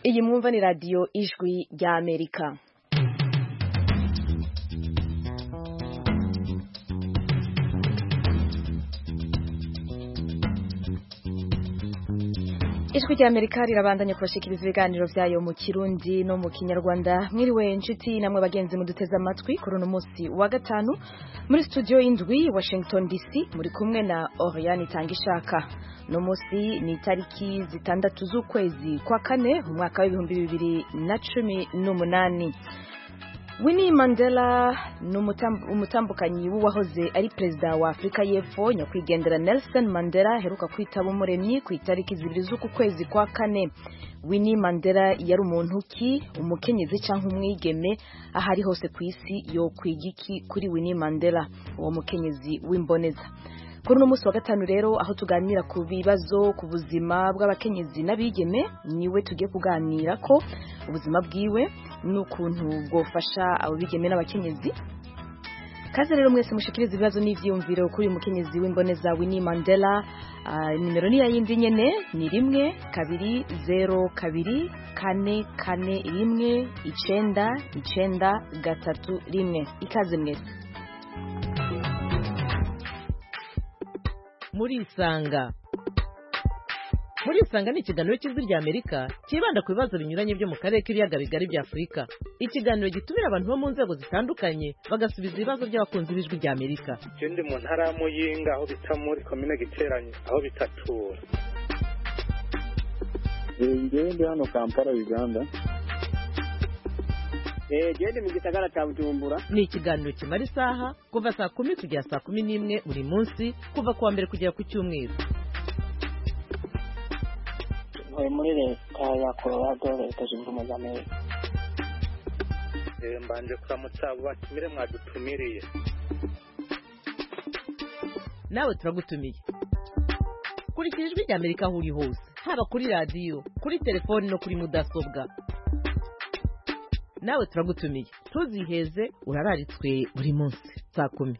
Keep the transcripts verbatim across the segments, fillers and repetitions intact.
Iyi mwumva ni radio Ijwi rya Amerika. Ijwi rya Amerika rirabandanya kubashikiriza ibiganiro vyayo mu Kirundi no mu Kinyarwanda. Mwiriwe inshuti namwe bagenzi muduteza amatwi kuri uno munsi wa gatanu muri studio indwi Washington D C muri kumwe na Oriane Tangishaka. No munsi ni tariki zitandatu z'ukwezi kwa kane mu mwaka w'ibihumbi bibiri na cumi n'umunani. Winnie Mandela n'umutambukanyi w'uwahoze ari perezida wa Afrika y'Epfo nyakwigendera Nelson Mandela heruka kwitaba umuremyi ku itariki zibiri z'uku kwezi kwa kane. Winnie Mandela yari umuntu ki, umukenyezi canke umwigeme, ahari hose ku isi yo kwigiki kuri Winnie Mandela, uwo mukenyezi w'imboneza. Kuri uno munsi wa gatanu rero aho tuganira ku bibazo ku buzima bw'abakenyezi n'abigeme, niwe tugiye kuganira ko ubuzima bwiwe n'ukuntu bwofasha abo bigeme n'abakenyezi. Kaze rero mwese mushikiriza ibibazo n'ivyiyumviro kuri uyu mukenyezi w'imboneza Winnie Mandela. Uh, nimero ni yayindi nyene ni rimwe kabiri zero kabiri kane kane rimwe icenda icenda gatatu rimwe. Ikaze mwese. Muri isanga muri isanga ni ikiganiro cy'Ijwi rya Amerika kibanda ku bibazo binyuranye byo mu karere k'ibiyaga bigari bya Afurika. Ikiganiro gitumira abantu bo mu nzego zitandukanye bagasubiza ibibazo by'abakunzi b'Ijwi rya Amerika. Je ndi mu ntara ya Muyinga aho bita muri commune Giteranye aho bitatura. Ngewe ndi hano Kampala Uganda. Eh je mu gisagara cya Bujumbura. Ni ikiganiro kimara isaha kuva saa kumi kugera saa kumi n'imwe buri munsi kuva kuwa mbere kugera ku cyumweru. Muri leta ya Colorado leta zunze ubumwe za Amerika. Eh mbanje kuramutsa abo batumire mwadutumiriye. Nawe turagutumiye. Kurikira Ijwi rya Amerika aho uri hose, haba kuri radio, kuri telefone no kuri mudasobwa. Nawe turagutumiye. Tuziheze urararitswe buri munsi saa kumi.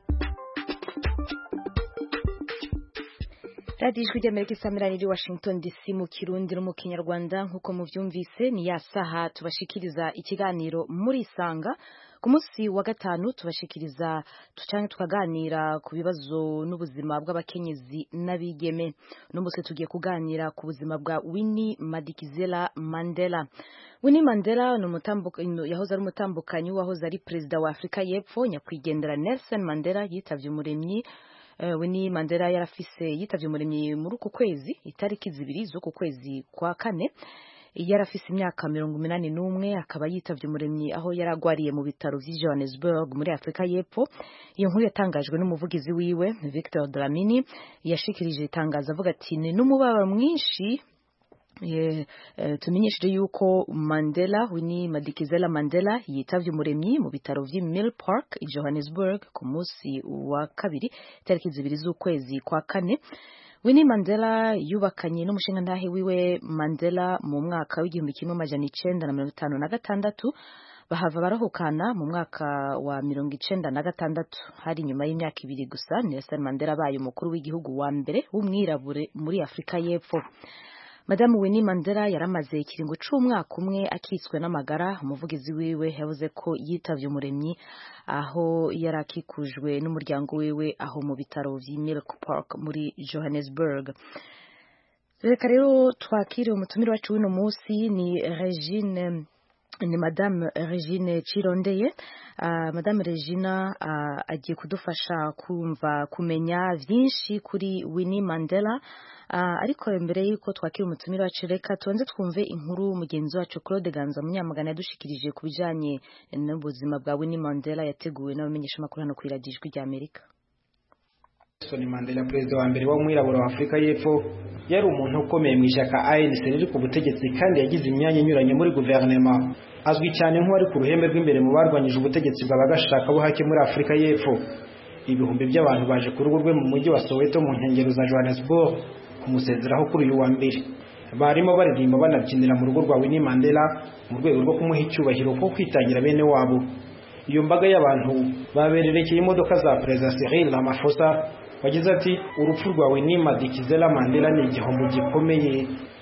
Radio Ijwi rya Amerika isamirani ri Washington D C mu Kirundi no mu Kinyarwanda. Nkuko muvyumvise ni ya saha tubashikiriza ikiganiro muri isanga. Ku munsi wa gatanu tubashikiriza tucange tukaganira ku bibazo n'ubuzima bw'abakenyezi n'abigeme. No munsi tugiye kuganira ku buzima bwa Winnie Madikizela Mandela. Winnie Mandela n'umutambukanyi yahoze ari umutambukanyi wahoze ari perezida wa Afrika y'Epfo nyakwigendera Nelson Mandela yitavye umuremyi. Uh, Winnie Mandela yarafise yitavye umuremyi muri uku kwezi itariki zibiri z'uku kwezi kwa kane. Yarafise imyaka mirongo umunani n'umwe akaba yitavye umuremyi aho yaragwariye mu bitaro vy'i Johannesburg muri Afrika y'Epfo. Iyo nkuru yatangajwe n'umuvugizi wiwe Victor Dlamini yashikirije itangazo avuga ati ni n'umubabaro mwinshi. Yeah, uh, tumenyesheje yuko Mandela Winnie Madikizela Mandela yitavye umuremyi mu bitaro vy'i Mill Park i Johannesburg ku munsi wa kabiri tariki zibiri z'ukwezi kwa kane. Winnie Mandela yubakanye n'umushingantahe wiwe Mandela mu mwaka w'igihumbi kimwe amajana icenda na mirongo itanu na gatandatu. Bahava barahukana mu mwaka wa mirongo icenda na gatandatu. Hari nyuma y'imyaka ibiri gusa Nelson Mandela abaye umukuru w'igihugu wa mbere w'umwirabure muri Afrika y'Epfo. Madame Winnie Mandela yaramaze ikiringo c'umwaka umwe akitswe n'amagara. Umuvugizi wiwe yavuze ko yitavye umuremyi aho yarakikujwe n'umuryango wiwe aho mu bitaro vy'i Mill Park muri Johannesburg. Reka rero twakire umutumire wacu w'uno munsi ni Regine ni Madame Regine Chirondeye. Uh, Madame Regina uh, agiye kudufasha kumva kumenya vyinshi kuri Winnie Mandela. Uh, ariko mbere yuko twakira umutumire wacu reka tuanze twumve inkuru mugenzi wacu Claude Ganza Munyamagana yadushikirije ku bijanye n'ubuzima bwa Winnie Mandela yateguwe n'abamenyesha makuru hano ku Radio Ijwi rya Amerika. Nelson Mandela perezida wa mbere w'umwirabura wa Afrika y'Epfo yari umuntu ukomeye mu ishyaka A N C riri ku butegetsi kandi yagize imyanya inyuranye muri guverinoma. Azwi cyane nk'uwari ku ruhembe rw'imbere mu barwanyije ubutegetsi bw'abagashaka buhake muri Afrika y'Epfo. Ibihumbi by'abantu baje ku rugo rwe mu mujyi wa Soweto mu nkengero za Johannesburg kumusezeraho kuri uyu wa mbere. Barimo baririmba banabyinira mu rugo rwa Winnie Mandela mu rwego rwo kumuha icyubahiro ko kwitangira bene wabo. Iyo mbaga y'abantu babererekeye imodoka za Perezida Cyril Ramaphosa wagize ati urupfu rwa Winnie Madikizela Mandela ni igihombo gikomeye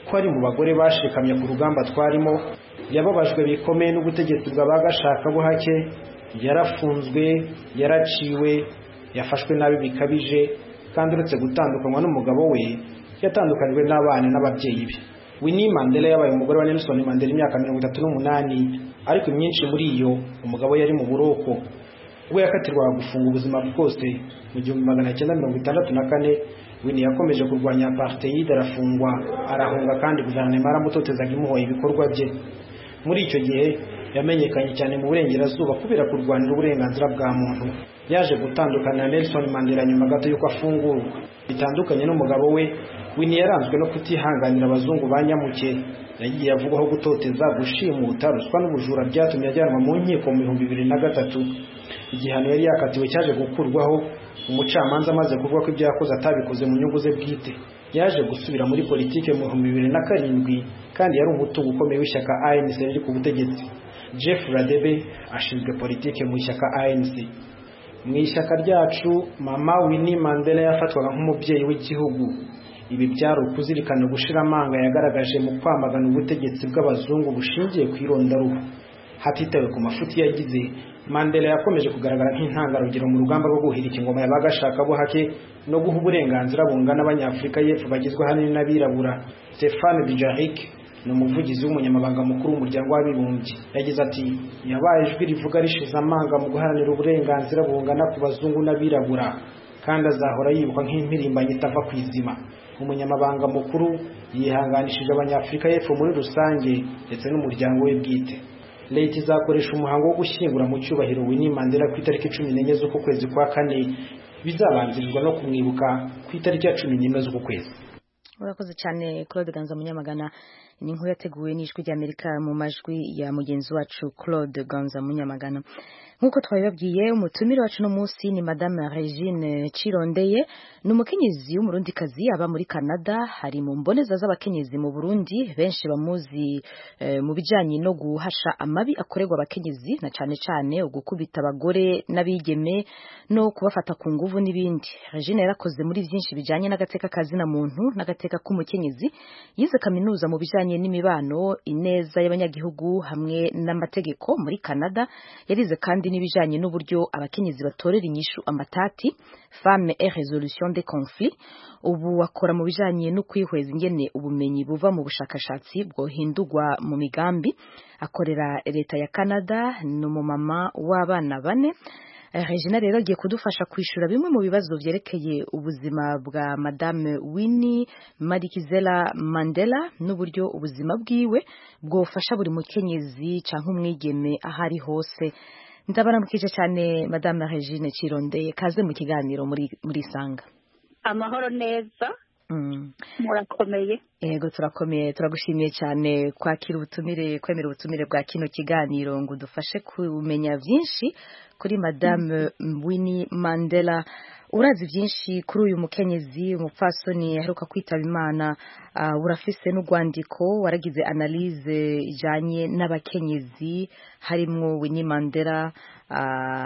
ko ari mu bagore bashikamye ku rugamba twarimo yababajwe bikomeye n'ubutegetsi bw'abagashakabuhake yarafunzwe yaraciwe yafashwe nabi bikabije kandi uretse gutandukanywa n'umugabo we yatandukanijwe n'abana n'ababyeyi be. Winnie Mandela yabaye umugore wa Nelson Mandela imyaka mirongo itatu n'umunani ariko imyinshi muri iyo umugabo yari mu buroko. We yakatirwaga gufunga ubuzima bwose mu gihumbi magana cyenda mirongo itandatu na kane. Winnie yakomeje kurwanya apartheid arafungwa arahunga kandi guverinoma yaramutoteza imuhoye ibikorwa bye. Muri icyo gihe yamenyekanye cyane mu burengerazuba kubera kurwanira uburenganzira bwa muntu. Yaje gutandukana na Nelson Mandela nyuma gato yuko afungurwa. Bitandukanye n'umugabo we, Winnie yaranzwe no kutihanganira abazungu banyamuke. Yagiye avugwaho gutoteza, gushimuta, ruswa n'ubujura byatumye ajyanwa mu nkiko mu bihumbi bibiri na gatatu. Igihano yari yakatiwe cyaje gukurwaho umucamanza amaze kuvuga ko ibyo yakoze atabikoze mu nyungu ze bwite. Yaje gusubira muri politike mu bihumbi bibiri na karindwi kandi yari umutungo ukomeye w'ishyaka A N C riri ku butegetsi. Jeff Radebe ashinzwe politike mu ishyaka A N C. Mu ishyaka ryacu mama Winnie Mandela yafatwaga nk'umubyeyi w'igihugu. Ibi byari ukuzirikana gushira amanga yagaragaje mu kwamagana ubutegetsi bw'abazungu bushingiye ku irondaruhu. Hatitawe ku mafuti yagize, Mandela yakomeje kugaragara nk'intangarugero mu rugamba rwo guhirika ingoma y'abagashakabuhake no guha uburenganzira bungana abanyafurika y'Epfo bagizwe ahanini n'abirabura. Stéphane Dujarric ni umuvugizi w'umunyamabanga mukuru w'umuryango w'abibumbye. Yagize ati yabaye ijwi rivuga rishize amanga mu guharanira uburenganzira bungana ku bazungu n'abirabura kandi azahora yibukwa nk'impirimbanyi itava ku izima. Umunyamabanga mukuru yihanganishije abanyafurika y'Epfo muri rusange ndetse n'umuryango we bwite. Leta izakoresha umuhango wo gushyingura mu cyubahiro Winnie Mandela ku itariki cumi n'enye z'uku kwezi kwa kane, bizabanzirizwa no kumwibuka ku itariki ya cumi n'imwe z'uku kwezi. Urakoze cyane Claude Ganza Munyamagana. Ni inkuru yateguwe n'ijwi ry'Amerika mu majwi ya mugenzi wacu Claude Ganza Munyamagana. Nkuko twabibabwiye umutumire wacu no munsi ni Madame Regine Chirondeye, ni umukenyezi w'umurundikazi aba muri Canada. Hari mu mboneza z'abakenyezi mu Burundi, benshi bamuzi e, mu bijanye no guhasha amabi akorerwa abakenyezi na cane cane ugukubita abagore n'abigeme no kubafata ku nguvu n'ibindi. Regine yarakoze muri byinshi bijanye n'agateka kazina muntu n'agateka k'umukenyezi. Yize kaminuza mu bijanye n'imibano, ineza y'abanyagihugu hamwe n'amategeko muri Canada. Yarize kandi n'ibijanye n'uburyo abakenyezi batorera inyishu amatati, femme et résolution des conflits. Ubu akora mu bijanye no kwihweza ingene ubumenyi buva mu bushakashatsi bwohindurwa mu migambi. Akorera leta ya Canada, n'umumama w'abana bane. Regina rero agiye kudufasha kwishura bimwe mu bibazo vyerekeye ubuzima bwa Madame Winnie Madikizela Mandela n'uburyo ubuzima bwiwe bwofasha buri mukenyezi canke umwigeme ahari hose. Ndabaramukije cyane Madame Regine Chirondeye, kaze mu kiganiro muri muri Sanga. Amahoro neza. Mm. Murakomeye. Yego turakomeye, turagushimiye cyane kwakira ubutumire, kwemera ubutumire bwa kino kiganiro ngo dufashe kumenya byinshi kuri Madame mm. Winnie Mandela. Urazi byinshi kuri uyu mukenyezi umupfasoni aheruka kwitaba Imana. Uh, urafise n'ugwandiko waragize analyse ijanye n'abakenyezi harimwo Winnie Mandela. Uh,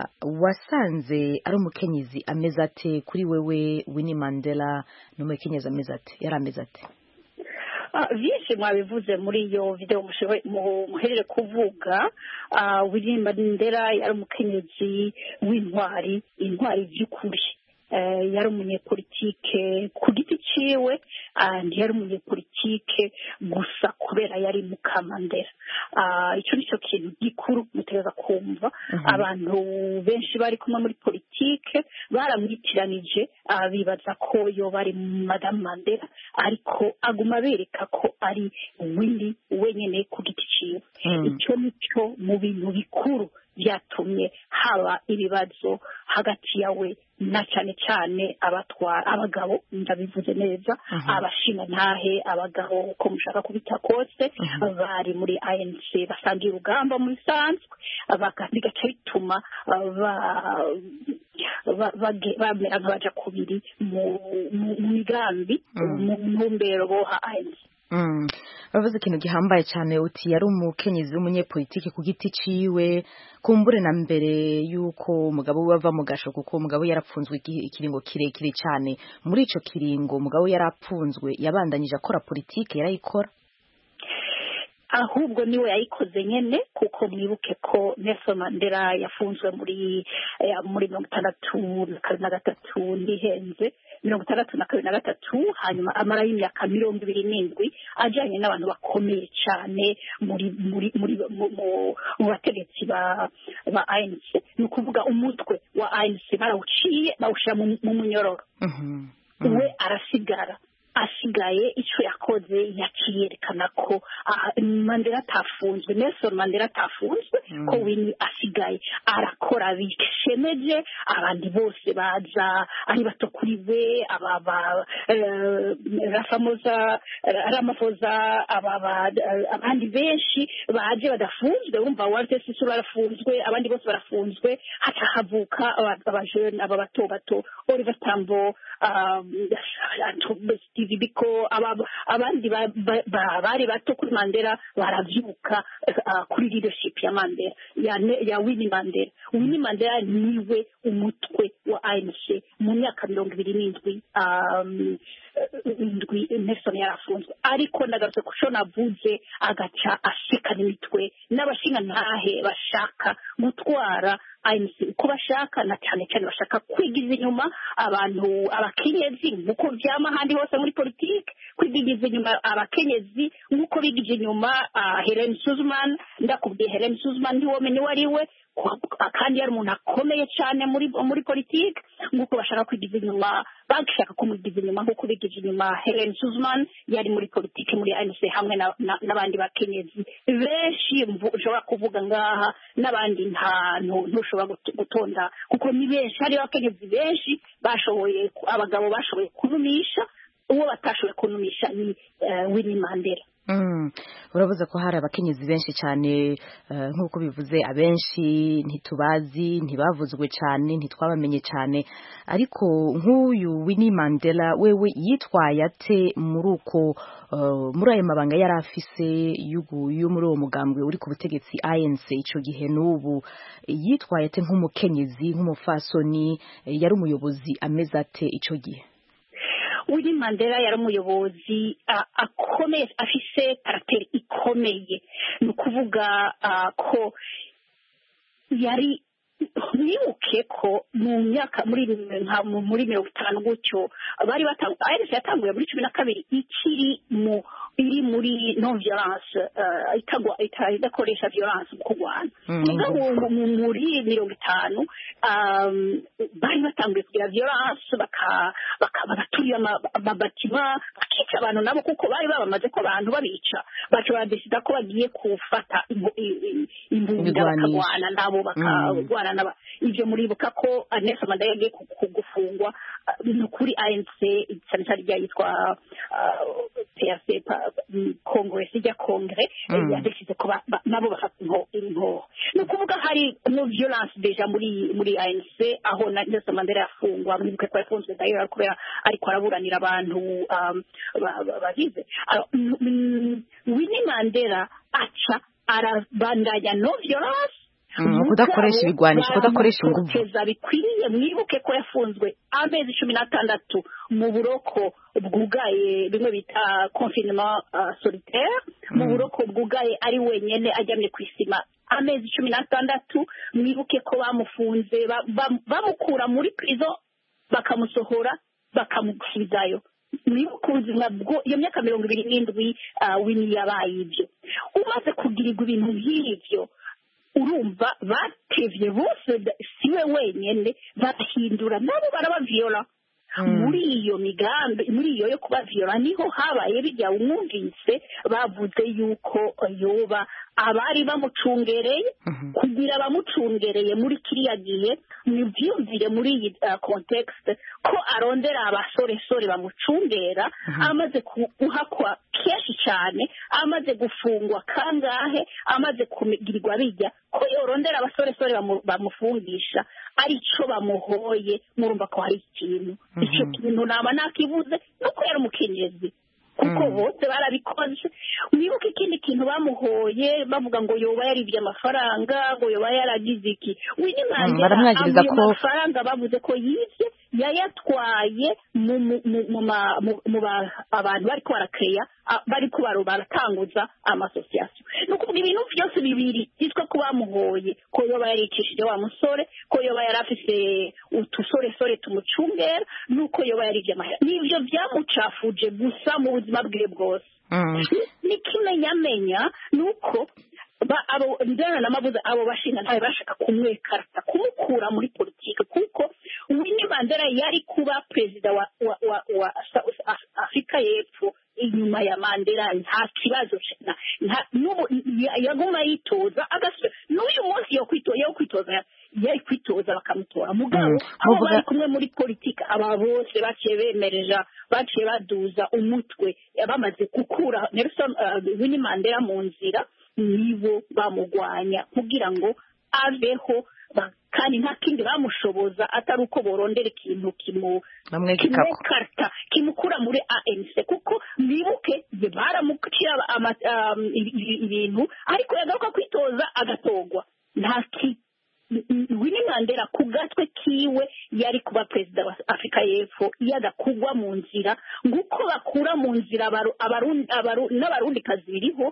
wasanze ari umukenyezi ameze ate kuri wewe? Winnie Mandela n'umukenyezi ameze ate, yari ameze ate? Vyinshi mwabivuze muri iyo video muhereje kuvuga. uh, Winnie Mandela yari umukenyezi w'intwari, intwari by'ukuri. Uh, yari umunyepolitike ku giti ciwe, and yari umunyepolitike gusa kubera yari Mukamandela. Uh, icyo nicyo kintu gikuru mutegeza kumva. uh -huh. Abantu benshi bari kumwe muri politike baramwitiranije, uh, bibaza ko yo bari Madame Mandela, ariko aguma bereka ko ari Winnie wenyene ku giti ciwe. uh. Icyo nicyo mu bintu bikuru byatumye haba ibibazo hagati yawe na cyane cyane abatwara abagabo, ndabivuze neza. uh -huh. Abashinga ntahe abagabo ko mushaka kubita kose. uh -huh. Bari muri A N C basangiye urugamba muri sanzwe, bigaca bituma bamera nk'abaja kubiri mu migambi mu ntumbero boha A N C. Mm. Bavuze ikintu gihambaye cyane uti yari umukenyezi w'umunyepolitike ku giti ciwe, kumbure na mbere yuko umugabo we bava mu gasho, kuko umugabo yarapfunzwe ikiringo kirekire cyane. Muri ico kiringo umugabo yarapfunzwe, yabandanyije akora politike, yarayikora? ahubwo niwe yayikoze nyene kuko mwibuke ko Nelson Mandela yafunzwe muri eh, muri mirongo itandatu na kabiri na gatatu ndihenze mirongo itandatu na kabiri na gatatu hanyuma amara y'imyaka mirongo ibiri n'indwi ajanye n'abantu bakomeye cyane muri muri muri mu bategetsi ba ba A N C ni ukuvuga umutwe wa A N C barawuciye bawushira mu munyororo we arasigara asigaye icyo yakoze yakiyerekana ko Mandela atafunzwe Nelson Mandela atafunzwe ko Winnie asigaye arakora bikishemeje abandi bose baza ari bato kuri we ababa Ramaphosa Ramaphosa ababa abandi benshi baje badafunzwe umva Walter Sisulu barafunzwe abandi bose barafunzwe hata havuka abajene aba bato bato Oliver Tambo biko abandi bari bato kuri Mandela baravyuka kuri leadership ya Mandela ya Winnie Mandela Winnie Mandela niwe umutwe wa A N C mu myaka mirongo ibiri n'indwi indwi Nelson yarafunzwe ariko ndagarutse ku cyo navuze agaca ashikana imitwe n'abashinga ntahe bashaka gutwara A N C uko bashaka na cyane cyane bashaka kwigiza inyuma abantu abakenyezi nk'uko vyama handi hose muri politike kwigiza inyuma abakenyezi nk'uko bigije inyuma Helen Suzman ndakubwiye Helen Suzman ntiwomenye wariwe kandi yari umuntu akomeye cyane muri muri politike nk'uko bashaka kwigiza inyuma bagishaka kumugiza inyuma nk'uko bigije inyuma Helen Suzman yari muri politike muri A N C hamwe n'abandi bakenyezi benshi ushobora kuvuga ngaha n'abandi nta ntushobora gutonda kuko ni benshi hari abakenyezi benshi bashoboye abagabo bashoboye kunumisha uwo batashoboye kunumisha ni Winnie Mandela. Mm. Uravuze ko hari abakenyezi benshi cyane nk'uko bivuze abenshi ntitubazi ntibavuzwe cyane ntitwabamenye cyane ariko nk'uyu Winnie Mandela wewe yitwaye ate muri uko muri ayo mabanga yari afise yo muri uwo mugambwe uri ku butegetsi A N C ico gihe n'ubu yitwaye ate nk'umukenyezi nk'umufasoni yari umuyobozi ameze ate ico gihe? Winnie Mandela yari umuyobozi akomeye afise karakter ikomeye ni ukuvuga ko yari nibuke ko mu myaka muri muri mirongo itanu gutyo bari batanguye yatanguye muri cumi na kabiri ikiri mu iri muri non violence itagwa idakoresha violence mu kurwana mugabo muri mirongo itanu bari batanguye kugira violence baka bakabatuye amabatima bakica abantu nabo kuko bari babamaze ko abantu babica bacu badesida ko bagiye kufata imbunda bakagwana nabo bakagwana naba ivyo muribuka ko Nelson Mandela yagiye kugufungwa kuri A N C cyane cyane yitwa P R C Congress ya Congress yadeside ko nabo bafata inho no kuvuga hari no violence deja muri muri A N C aho Nelson Mandela yafungwa muribuka ko yafunzwe dayo kubera ariko araburanira abantu bagize Winnie Mandela aca arabandanya no violence kudakoresha ibigwanisho kudakoresha ingufu keza bikwiriye mwibuke ko yafunzwe amezi cumi n'atandatu mu buroko bwugaye bimwe bita confinement solitaire mu buroko bwugaye ari wenyene ajyamye kwisima amezi cumi n'atandatu mwibuke ko bamufunze bamukura muri prison bakamusohora bakamusubizayo mwibuke ubuzima bwo iyo myaka mirongo ibiri n'indwi Winnie yabaye ibyo umaze kugirirwa ibintu nk'ibyo urumva batevye bose siwe wenyene bahindura nabo barabaviola muri iyo migambi muri iyo yo kubaviola niho habaye bijya umwumvise bavuze yuko yoba abari bamucungereye kugira bamucungereye muri kiriya gihe nivyumvire muri iyi context ko arondera abasore sore bamucungera amaze kuhakwa kenshi cyane amaze gufungwa kangahe amaze kugirirwa bijya ko yorondera abasore sore bamufungisha arico bamuhoye murumva ko hari ikintu icyo kintu naba nakivuze nuko yari umukenyezi kuko bose barabikoze mwibuke ikindi kintu bamuhoye bavuga ngo yoba yaribye amafaranga ngo yoba yaragize iki Winnie Mandela baramwagiriza ko amafaranga bavuze ko yibye yayatwaye mu mu mu ma- mu- mu ba- abantu bariko barakeya bariko baro baratanguza amasosiyasiyo ni ukuvuga ibintu byose bibiri byitwa ko bamuhoye ko yoba yaricishije wa musore ko yoba yari afise utusoresore tumucungera nuko yoba yarivye amahera nivyo vyamucafuje gusa mu buzima bwiwe bwose n'ikimenyamenya nuko ba- abo ndana namabuze abo bashinga ntabe bashaka kumwekarata kumukura muri politike kuko Winnie Mandela yari kuba perezida wa wa wa, wa South Af- Afrika y'Epfo inyuma ya Mandela nta kibazo na nta- n'ubu ya- yaguma yitoza agasubira n'uyu munsi yo kwitoza yo kwitoza yari kwitoza bakamutora mugabo Mm. abo Muvuga- bari kumwe muri politike aba bose baciye bemereja baciye baduza umutwe bamaze gukura Nelson uh, Winnie Mandela mu nzira nibo bamugwanya kugira ngo aveho ba- kandi nta kindi bamushoboza atari uko borondera ikintu kimu bamwegekako kimukarta kimukura muri A N C kuko bibuke ye baramucira ama- um, ibi- ibi- ibintu ariko yagaruka kwitoza agatogwa nta ki Winnie Mandela ku gatwe kiwe yari kuba perezida wa Afrika y'Epfo yadakugwa mu nzira nguko bakura mu nzira abaru- abarundi abaru- n'abarundikazi biriho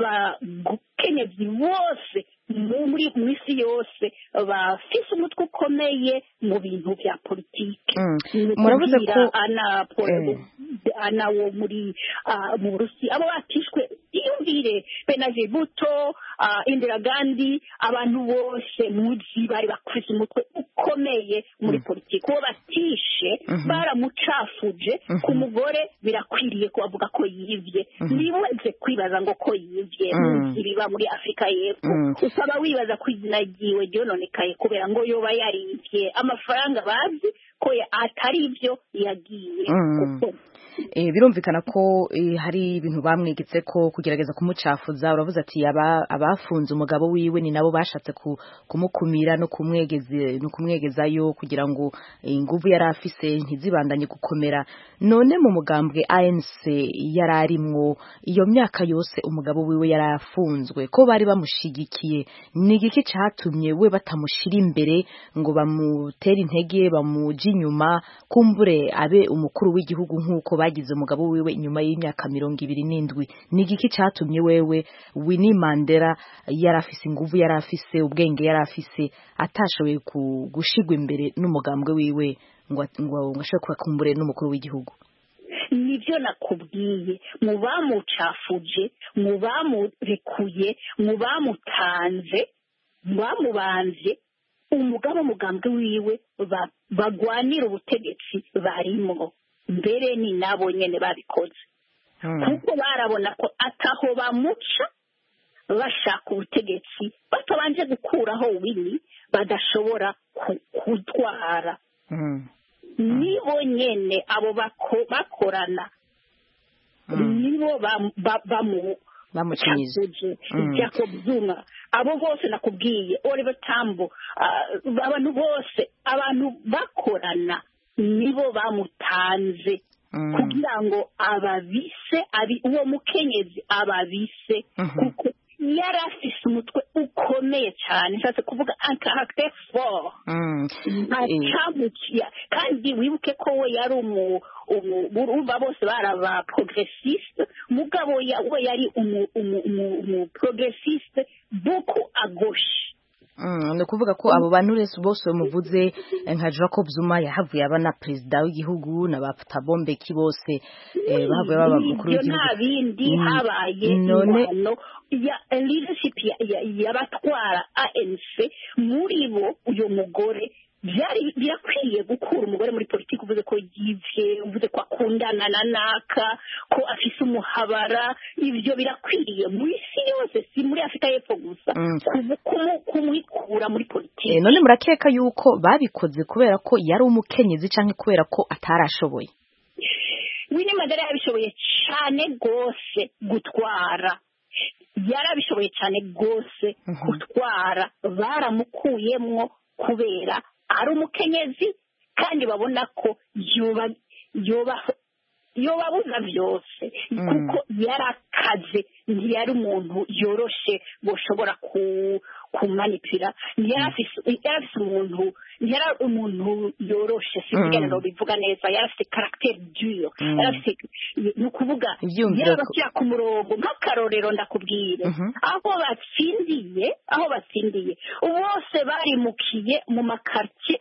abakenyezi bose mu- muri mu isi yose bafise umutwe ukomeye mu bintu bya politike Mm. Ni Muravuze ukubwira ko- ana Eh. ana wo muri ah, mu Burusi abo batishwe iyumvire Benazir Bhutto ah, Indira Gandhi abantu bose muzi bari bakwize umutwe ukomeye muri politiki uwo batishe Mhm. baramucafuje Mhm. ku mugore birakwiriye ko bavuga ko yivye Mhm. ntiwenze kwibaza ngo ko yivye Mm. muzi biba muri Afrika y'Epfo Mm. ukaba wibaza ko izina ryiwe ryononekaye kubera ngo yoba yarivye amafaranga bazi ko ya- atari ibyo yagiye Mm. gukora. Eh, birumvikana ko eh, hari ibintu bamwegetse ko kugerageza kumucafuza uravuze ati aba abafunze umugabo wiwe ni nabo bashatse ku, kumukumira no kumwegeze no kumwegezayo kugira ngo eh, inguvu yari afise ntizibandanye gukomera none mu mugambwe A N C yararimwo iyo myaka yose umugabo wiwe yarafunzwe ko bari bamushigikiye ni igiki catumye we batamushira imbere ngo bamutere intege bamuji inyuma kumbure abe umukuru w'igihugu nk'uko bagize umugabo wiwe inyuma y'imyaka mirongo ibiri n'indwi ni igiki catumye wewe Winnie Mandela yari afise inguvu yari afise ubwenge yari afise atashoboye ku- gushigwa imbere n'umugambwe wiwe ngo ngo ngo ashobore kubakumbure n'umukuru w'igihugu nibyo nakubwiye mu bamucafuje mu bamurekuye mu bamutanze mu bamubanze umugabo umugambwe wiwe ba- bagwanira ubutegetsi barimo mbere ni nabo nyene babikoze kuko barabona ko ataho bamuca bashaka ubutegetsi batabanje gukuraho Winnie badashobora ku- kutwara Mm. nibo nyene abo bako- bakorana Mm. nibo bam- ba- bamu bamucinyiza cafuje Mm. Jacob Zuma abo bose nakubwiye Oliver Tambo ah, abantu bose abantu bakorana nibo bamutanze Mm. kugira ngo ababise abi uwo mukenyezi ababise Mhm. kuko yari afise umutwe ukomeye cyane nshatse kuvuga un caractère fort Mm. ntacamukiya kandi wibuke ko we yari umu umu- urumva bose bari aba progressiste mugabo ya- we yari umu umu umu- umu progressiste beaucoup à gauche Mm, ni ukuvuga ko abo bantu rese bose bamuvuze eh, nka Jacob Zuma yahavuye aba na perezida w'igihugu na ba Thabo Mbeki bose eh, bahavuye baba umukuru ibyo w'igihugu nta bindi Mm. habaye None- ingwano ya leadership ya- ya- y'abatwara A N C muri bo uyu mugore byari birakwiye gukura umugore muri politiki uvuze ko yivye uvuze ko akundana na naka ko afise umuhabara ibyo birakwiriye mu isi yose si muri Afrika y'Epfo gusa Mm. kumu- kumu- kumwikura muri politiki Eh, none murakeka yuko babikoze kubera ko yari umukenyezi canke kubera ko atarashoboye Winnie Mandela yabishoboye cyane rwose gutwara yarabishoboye cyane rwose Mhm. gutwara baramukuyemwo kubera ari umukenyezi kandi babona ko yoba yoba yobabuza byose Mm. kuko yarakaze ntiyari umuntu yoroshe boshobora ku kumanipira ntiyari afise umuntu ntiyari umuntu yoroshe sinigera no bivuga neza yari afise caractère dur yari afise ni ukuvuga yabashyira ku murongo nk'akarorero ndakubwire aho batsindiye aho batsindiye bose barimukiye mu makartie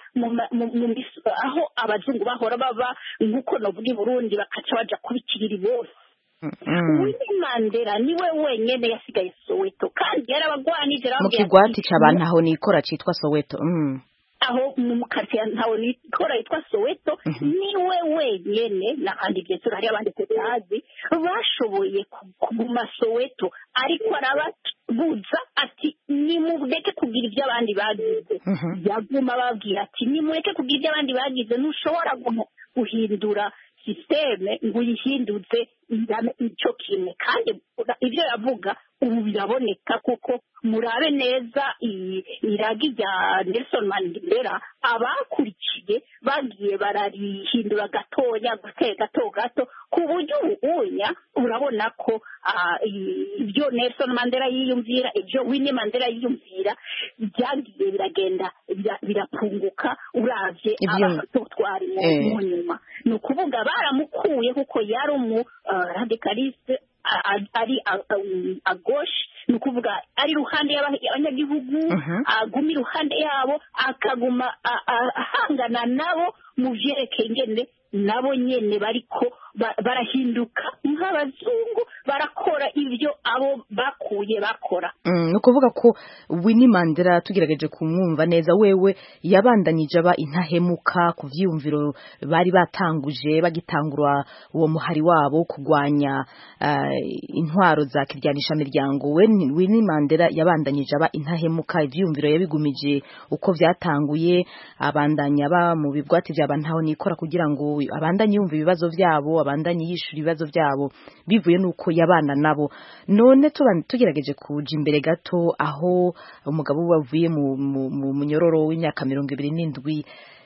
aho abazungu bahora baba nk'uko novuga i Burundi bakaca baja kubikirira bose Winnie Mandela niwe wenyene yasigaye Soweto kandi yarabagwanije mu kigwati c'abantu aho nikora citwa Soweto aho mu quartier ntaho nikora yitwa Soweto niwe wenyene n'abandi byose hari abandi tutazi bashoboye kuguma Soweto ariko arababuza ati nimureke kugira ibyo abandi bagize yaguma babwira ati nimureke kugira ibyo abandi bagize ntushobora guhindura systeme ngo uyihinduze icyo kimwe kandi ibyo yavuga ubu biraboneka kuko murabe neza iragi rya Nelson Mandela abakurikiye bagiye bararihindura gatoya gute gato gato ku buryo ubunya urabona ko ibyo Nelson Mandela yiyumvira ibyo Winnie Mandela yiyumvira byagiye biragenda birapunguka uravye abatwari mu nyuma ni ukuvuga baramukuye kuko yari umu radicaliste ari a gauche ni ukuvuga ari ruhande y'abanyagihugu aguma iruhande yabo akaguma ahangana nabo mu vyerekeye ingene nabo nyene bariko barahinduka nk'abazungu barakora ibyo abo bakuye bakora ni ukuvuga ko Winnie Mandela tugerageje kumwumva neza wewe yabandanije aba intahemuka ku vyiyumviro bari batanguje bagitangura uwo muhari wabo kugwanya intwaro za kiryanisha miryango Winnie Mandela yabandanije aba intahemuka ivyiyumviro yabigumije uko vyatanguye abandanya ba mu bigwati by'abantu nikora kugira ngo abandanye yumva ibibazo byabo abandanye yishura ibibazo byabo bivuye nuko yabana nabo none tugerageje kuja imbere gato aho umugabo wavuye mu munyororo w'imyaka mirongo ibiri n'indwi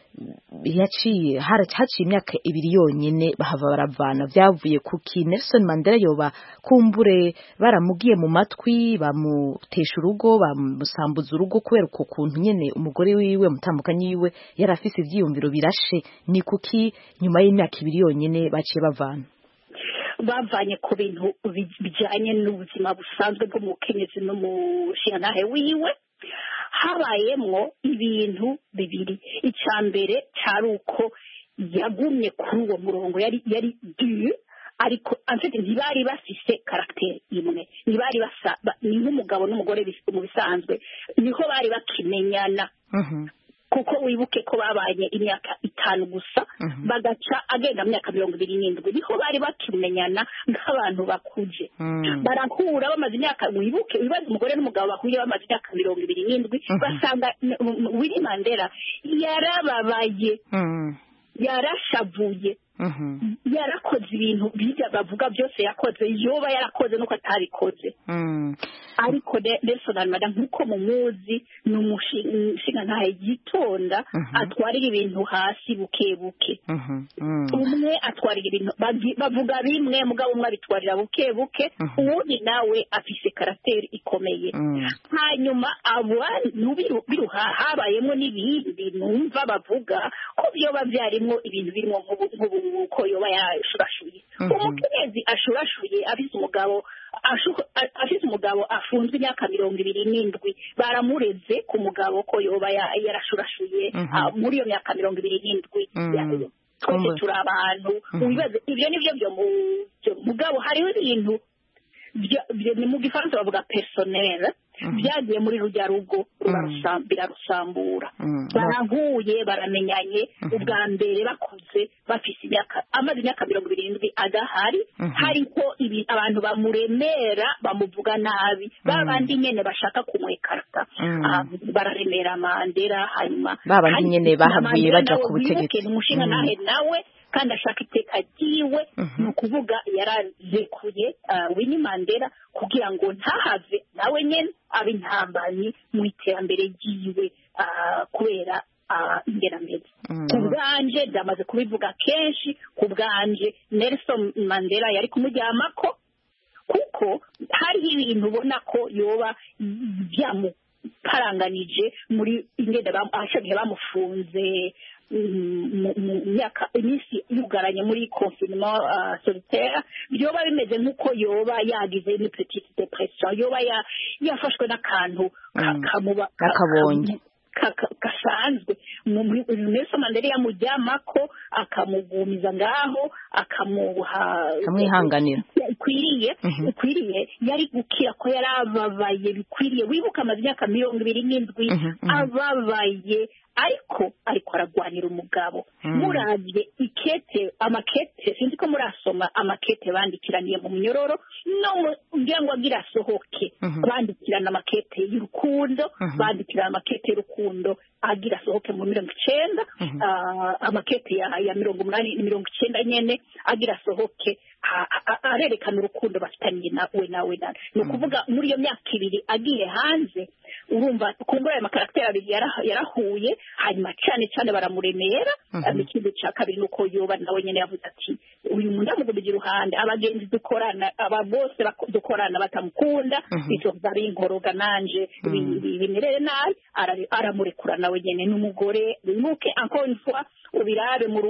yaciye haciye imyaka ibiri yonyene bahava baravana vyavuye kuki Nelson Mandela yoba kumbure baramugiye mu matwi bamutesha urugo bamusambuza urugo kubera uko kuntu nyene umugore wiwe mutambukanye yiwe yari afise ivyiyumviro birashe ni kuki nyuma y'imyaka ibiri yonyene baciye bavana bavanye ku bintu bijanye n'ubuzima busanzwe bw'umukenyezi no mu shingantahe wiwe habayemwo ibintu bibiri icya mbere cyari uko yagumye kuri uwo murongo yari yari du ariko anfite ntibari bafise caractère imwe ntibari basa ni nk'umugabo n'umugore mu bisanzwe niho bari bakimenyana kuko wibuke ko babanye imyaka itanu gusa bagaca agenda mu myaka mirongo ibiri n'indwi niho bari bakimenyana nk'abantu bakuje barahura bamaze imyaka wibuke wibaze umugore n'umugabo bahuye bamaze imyaka mirongo ibiri n'indwi basanga Winnie Mandela yarababaye yarashavuye yarakoze ibintu bijya bavuga byose yakoze yoba yarakoze nuko atabikoze ariko Nelson Mandela nkuko mumuzi ni umushinga ntahe yitonda atwarira ibintu hasi buke buke umwe atwarira ibintu bavuga bimwe mugabo umwe abitwarira buke buke uwundi nawe afise caractère ikomeye hanyuma abantu biruha habayemo n'ibindi numva bavuga ko byoba byarimwo ibintu birimo nk'uko yoba yashurashuye umukenyezi ashurashuye afise umugabo afise umugabo afunzwe imyaka mirongo ibiri n'indwi baramureze ku mugabo ko yoba yarashurashuye muri iyo myaka mirongo ibiri n'indwi twese turi abantu ibyo nivyo byo mugabo hariho ibintu mu gifaransa bavuga personnel byagiye muri rujya rugo birarusambura barahuye baramenyanye ubwa mbere bakuze bafise imyaka amaze imyaka mirongo irindwi adahari hariko abantu bamuremera bamuvuga nabi babandi nyene bashaka kumwekarata bararemera Mandela hanyuma babandi nyene bahavuye baja ku butegetsi umushinga nahe nawe kandi ashaka iteka ryiwe ni ukuvuga yarazekuye Winnie Mandela kugira ngo ntahave nawe nyene abe intambanyi mu iterambere ryiwe kubera ingerameze ku bwanje byamaze kubivuga kenshi ku bwanje Nelson Mandela yari kumuryamako kuko hariho ibintu ubona ko yoba paranganije muri ingene bashagiye bamufunze mu myaka iminsi yugaranye muri confinement solitaire byoba bimeze nk'uko yoba yagize une petite depression yoba yafashwe n'akantu kamuba kakabonye gasanzwe Nelson Mandela yamujyamako akamugumiza ngaho akamuha kamwihanganira ikwiriye ikwiriye yari gukira ko yari ababaye bikwiriye wibuka amaze imyaka mirongo ibiri n'indwi ababaye ariko ariko aragwanira umugabo muravye ikete amakete sinzi ko murasoma amakete bandikiraniye mu munyororo no ngira ngo agira sohoke bandikirana amakete y'urukundo bandikirana amakete y'urukundo agira sohoke mu mirongo icenda amakete ya mirongo umunani mirongo icenda nyene agira sohoke arerekana urukundo bafitanye nawe nawe nawe ni ukuvuga muri iyo myaka ibiri agiye hanze urumva kumbura aya makarakiteri abiri yarahuye hanyuma cyane cyane baramuremera ikindi cya kabiri nuko yoba nawe nyine yavuze ati uyu muntu amugumije iruhande abagenzi dukorana aba bose dukorana batamukunda bityo bari inkoroga nanje bimerere nabi aramurekura nawe nyine n'umugore nuke encore une fois ubirabe mu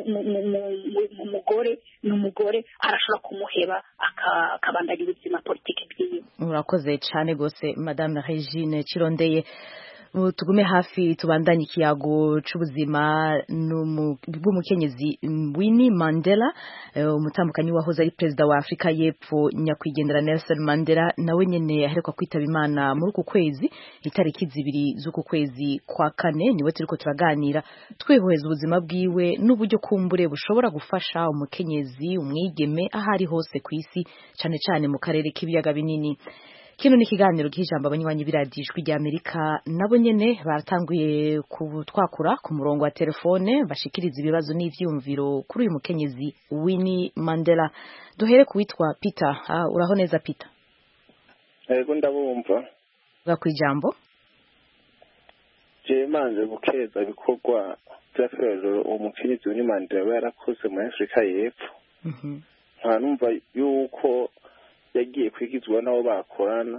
mugore n'umugore arashobora kumuheba akabandanya ubuzima politiki bwiwe. Urakoze cyane gose Madame Regine Kirondeye. Tugume hafi tubandanye ikiyago c'ubuzima bw'umukenyezi Winnie Mandela umutambukanyi wahoze ari perezida wa Afrika y'Epfo nyakwigendera Nelson Mandela nawe nyene yaheruka kwitaba Imana muri uku kwezi itariki zibiri z'uku kwezi kwa kane niwe turiko turaganira twihweza ubuzima bwiwe n'uburyo kumbure bushobora gufasha umukenyezi umwigeme ahari hose ku isi cyane cyane mu karere k'ibiyaga binini. Kino ni kiganiro cy'ijambo abanywanyi biradijwe rya Amerika nabo nyene baratanguye kutwakura ku murongo wa telefone bashikiriza ibibazo n'ivyumviro kuri uyu mukenyezi Winnie Mandela. Duhere kuwitwa Peter. Ah, uraho neza Peter? Yego ndabumva. Gakwijambo. Je manze gukeza bikorwa by'akarero umukenyezi Winnie Mandela yarakoze muri Afrika y'Epfo. Mhm. Nta numva yuko yagiye kwigizwa nabo bakorana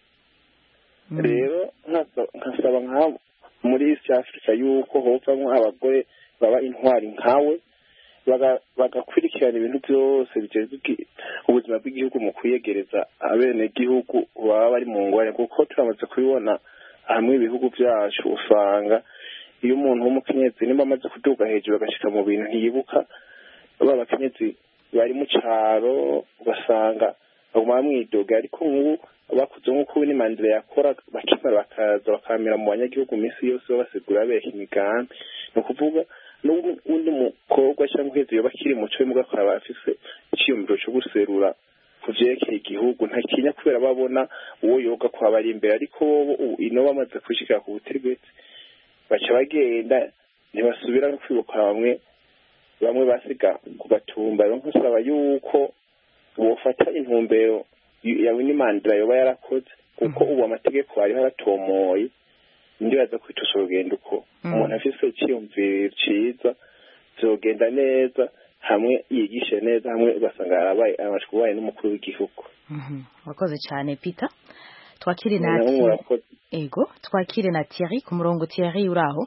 rero nkasaba nka muri East Africa yuko hovamwo abagore baba intwari nkawe bagakurikirana ibintu byose bijejwe ubuzima bw'igihugu mu kuyegereza abene gihugu baba bari mu ngwanya kuko turamaze kubibona hamwe ibihugu byacu usanga iyo umuntu w'umukenyezi nimba amaze kuduga hejuru agashika mu bintu ntiyibuka baba abakenyezi bari mu caro ugasanga baguma mwidoga ariko nk'ubu bakuze nk'uko Winnie Mandela yakora bakimara bakaza bakamera mu banyagihugu minsi yose babasigura bereka imigambi ni ukuvuga n'undi mukobwa cyangwa uheze yoba akiri muco mugakora bafise icyiyumviro cyo guserura ku vyerekeye igihugu ntakinya kubera babona uwo yoga kwa bari imbere ariko bo ino bamaze kwishikira ku butegetsi baca bagenda ntibasubira no kwibuka bamwe bamwe basiga ku gatumba rero nsaba yuko wofata intumbero ya Winnie Mandela yoba yarakoze kuko ubu amategeko ari haratomoye ndibaza kwitosha urugendo uko umuntu afise icyiyumviro ciza zogenda neza hamwe yigishe neza hamwe ugasanga arabaye abashkubaye n'umukuru w'igihugu. Mhm. Wakoze cyane Peter. Twakire na Thierry. Ego, twakire na Thierry ku murongo. Thierry uraho?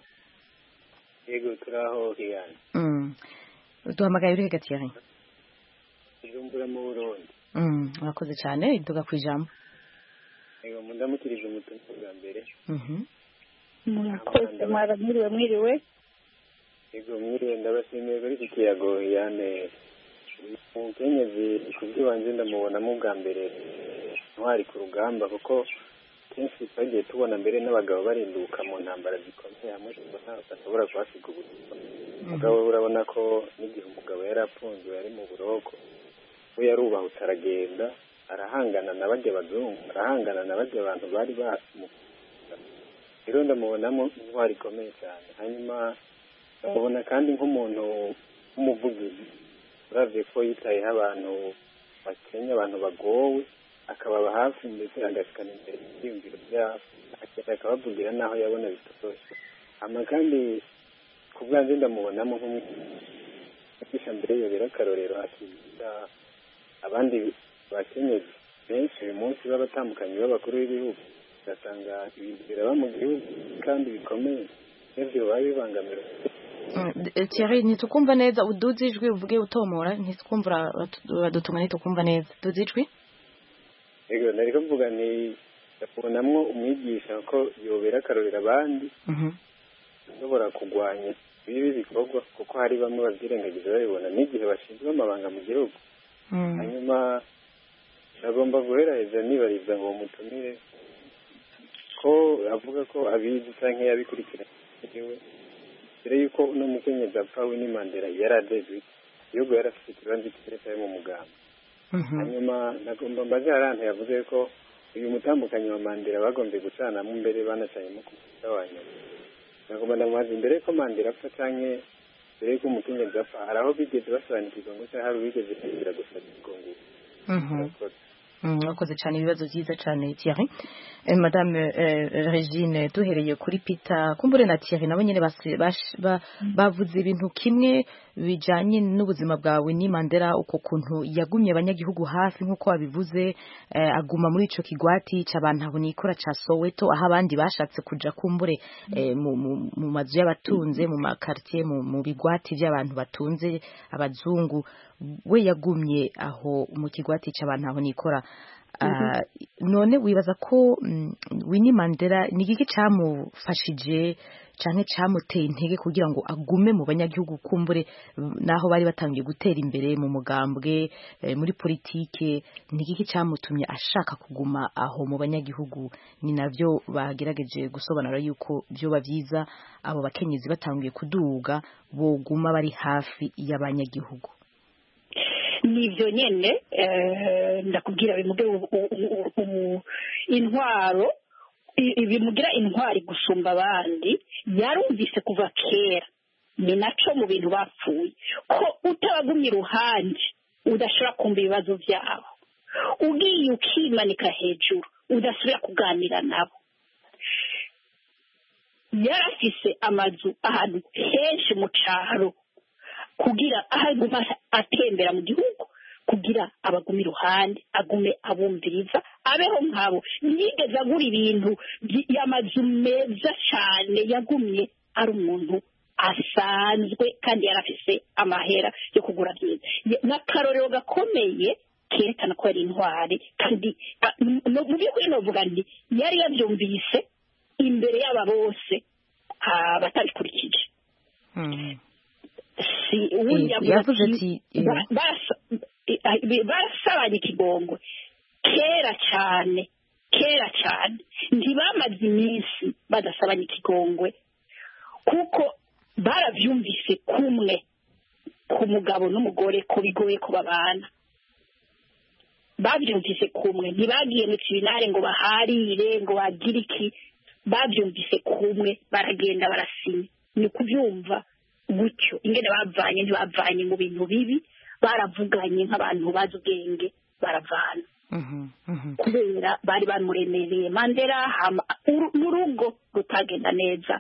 Ego turaho kigana. Mm. Duhamagaye uri hagati Thierry. Ijumbura mu Burundi. Mm, urakoze cyane iduga kwijambo. Ego mundamukirije umutungo bwa mbere. Mhm. Murakoze mwaramiriwe mwiriwe. Ego mwiriwe ndabashimiye bari kukiyago yane. Umukenyezi kubyo wanje ndamubona mu bwa mbere ntwari ku rugamba kuko kenshi twagiye tubona mbere n'abagabo barinduka mu ntambara zikomeye hamwe bashobora kuhasiga ubuzima. Umugabo urabona ko n'igihe umugabo yarapfunzwe yari mu buroko we yarubahutse aragenda arahangana na bajya bazungu arahangana na bajya abantu bari bamu rero ndamubonamo intwari ikomeye cyane hanyuma ndamubona kandi nk'umuntu w'umuvugizi uravye ko yitayeho abantu bakenya abantu bagowe akababa hafi ndetse agashikana imbere ibyiyumviro byabo akabavugira n'aho yabona bitoroshye hama kandi ku bwanjye ndamubonamo nk'umwigisha mbere yobera akarorero akiza abandi bakenyezi benshi uyu munsi b'abatambukanyi b'abakuru b'ibihugu ugasanga ibintu biraba mu gihugu kandi bikomeye n'ibyo biba bibangamira. Thierry ntitukumva neza uduze ijwi uvuge utomora ntitukumva badutunga ntitukumva neza duze ijwi. Yego nari kuvuga ni ndabonamwo umwigisha ko yobera akarorera abandi ushobora kurwanya ibi bikorwa kuko hari bamwe babyirengagiza babibona n'igihe bashinzwe amabanga mu gihugu. Hanyuma agomba guheraheza nibariza ngo mutumire ko avuga ko abizi canke yabikurikiranye mbere yuko uno mukenyezi apfa Winnie Mandela yaradezwe igihugu yarafite ikibanza kirekire mu mugamba. Hanyuma nagomba mbaze ahantu yavuze ko uyu mutambukanyi wa Mandela bagombye gucanamo mbere banacanyemo ku mutawanya. Nagomba ndamubaza imbere ko Mandela apfa canke mbere yuko umukenyezi apfa hari aho bigeze basobanukirwa ngo cyangwa hari uwigeze kugira gusa igongo. Mwakoze cyane ibibazo byiza cyane Thierry. Eh, Madame eh, Regine duhereye kuri Peter kumbure na Thierry nabo nyene bavuze ibintu kimwe bijanye n'ubuzima bwawe ni Mandela uko kuntu yagumye abanyagihugu hafi nkuko wabivuze eh, aguma muri ico kigwati c'abantu aho nikora ca Soweto aho abandi bashatse kuja kumbure eh, mu, mu, mu mazu y'abatunze mu makartier mu, mu bigwati by'abantu batunze abazungu we yagumye aho mu kigwati c'abantu aho nikora. Uh, none wibaza ko um, Winnie Mandela ni giki camufashije canke camuteye intege kugira ngo agume mu banyagihugu kumbure naho bari batangiye gutera imbere mu mugambwe eh, muri politike ni giki camutumye ashaka kuguma aho mu banyagihugu ni navyo bagerageje gusobanura yuko byo bavyiza abo bakenyezi batangiye kuduga boguma bari hafi y'abanyagihugu. Nivyo nyene ndakubwira bimuge intwaro bimugira intwari gusumba abandi yarumvise kuva kera ni naco mu bintu bapfuye ko utabagumye iruhande udashobora kumva ibibazo byabo ugiye ukimanika hejuru udasubira kuganira nabo. Yarafise amazu ahantu henshi mu caro kugira ahaguma atembera mu gihugu kugira abagume iruhande agume abumviriza abeho nkabo yigeze agura ibintu y'amazu meza cyane yagumye ari umuntu asanzwe kandi yarafise amahera yo kugura byiza n'akarorero gakomeye kerekana ko ari intwari kandi mu by'ukuri novuga nti yari yabyumvise imbere y'aba bose batabikurikije. yavuze ati barasabanye ikigongwe kera cyane kera cyane ntibamaze iminsi badasabanye ikigongwe kuko barabyumvise kumwe ku mugabo n'umugore ko bigoye ko babana babyumvise kumwe ntibagiye mu kibinare ngo baharire ngo bagire iki babyumvise kumwe baragenda barasinya ni kubyumva gutyo ingene bavanye ntibavanye mu bintu bibi baravuganye nk'abantu bazi ubwenge baravana kubera bari bamuremereye Mandela mu rugo rutagenda neza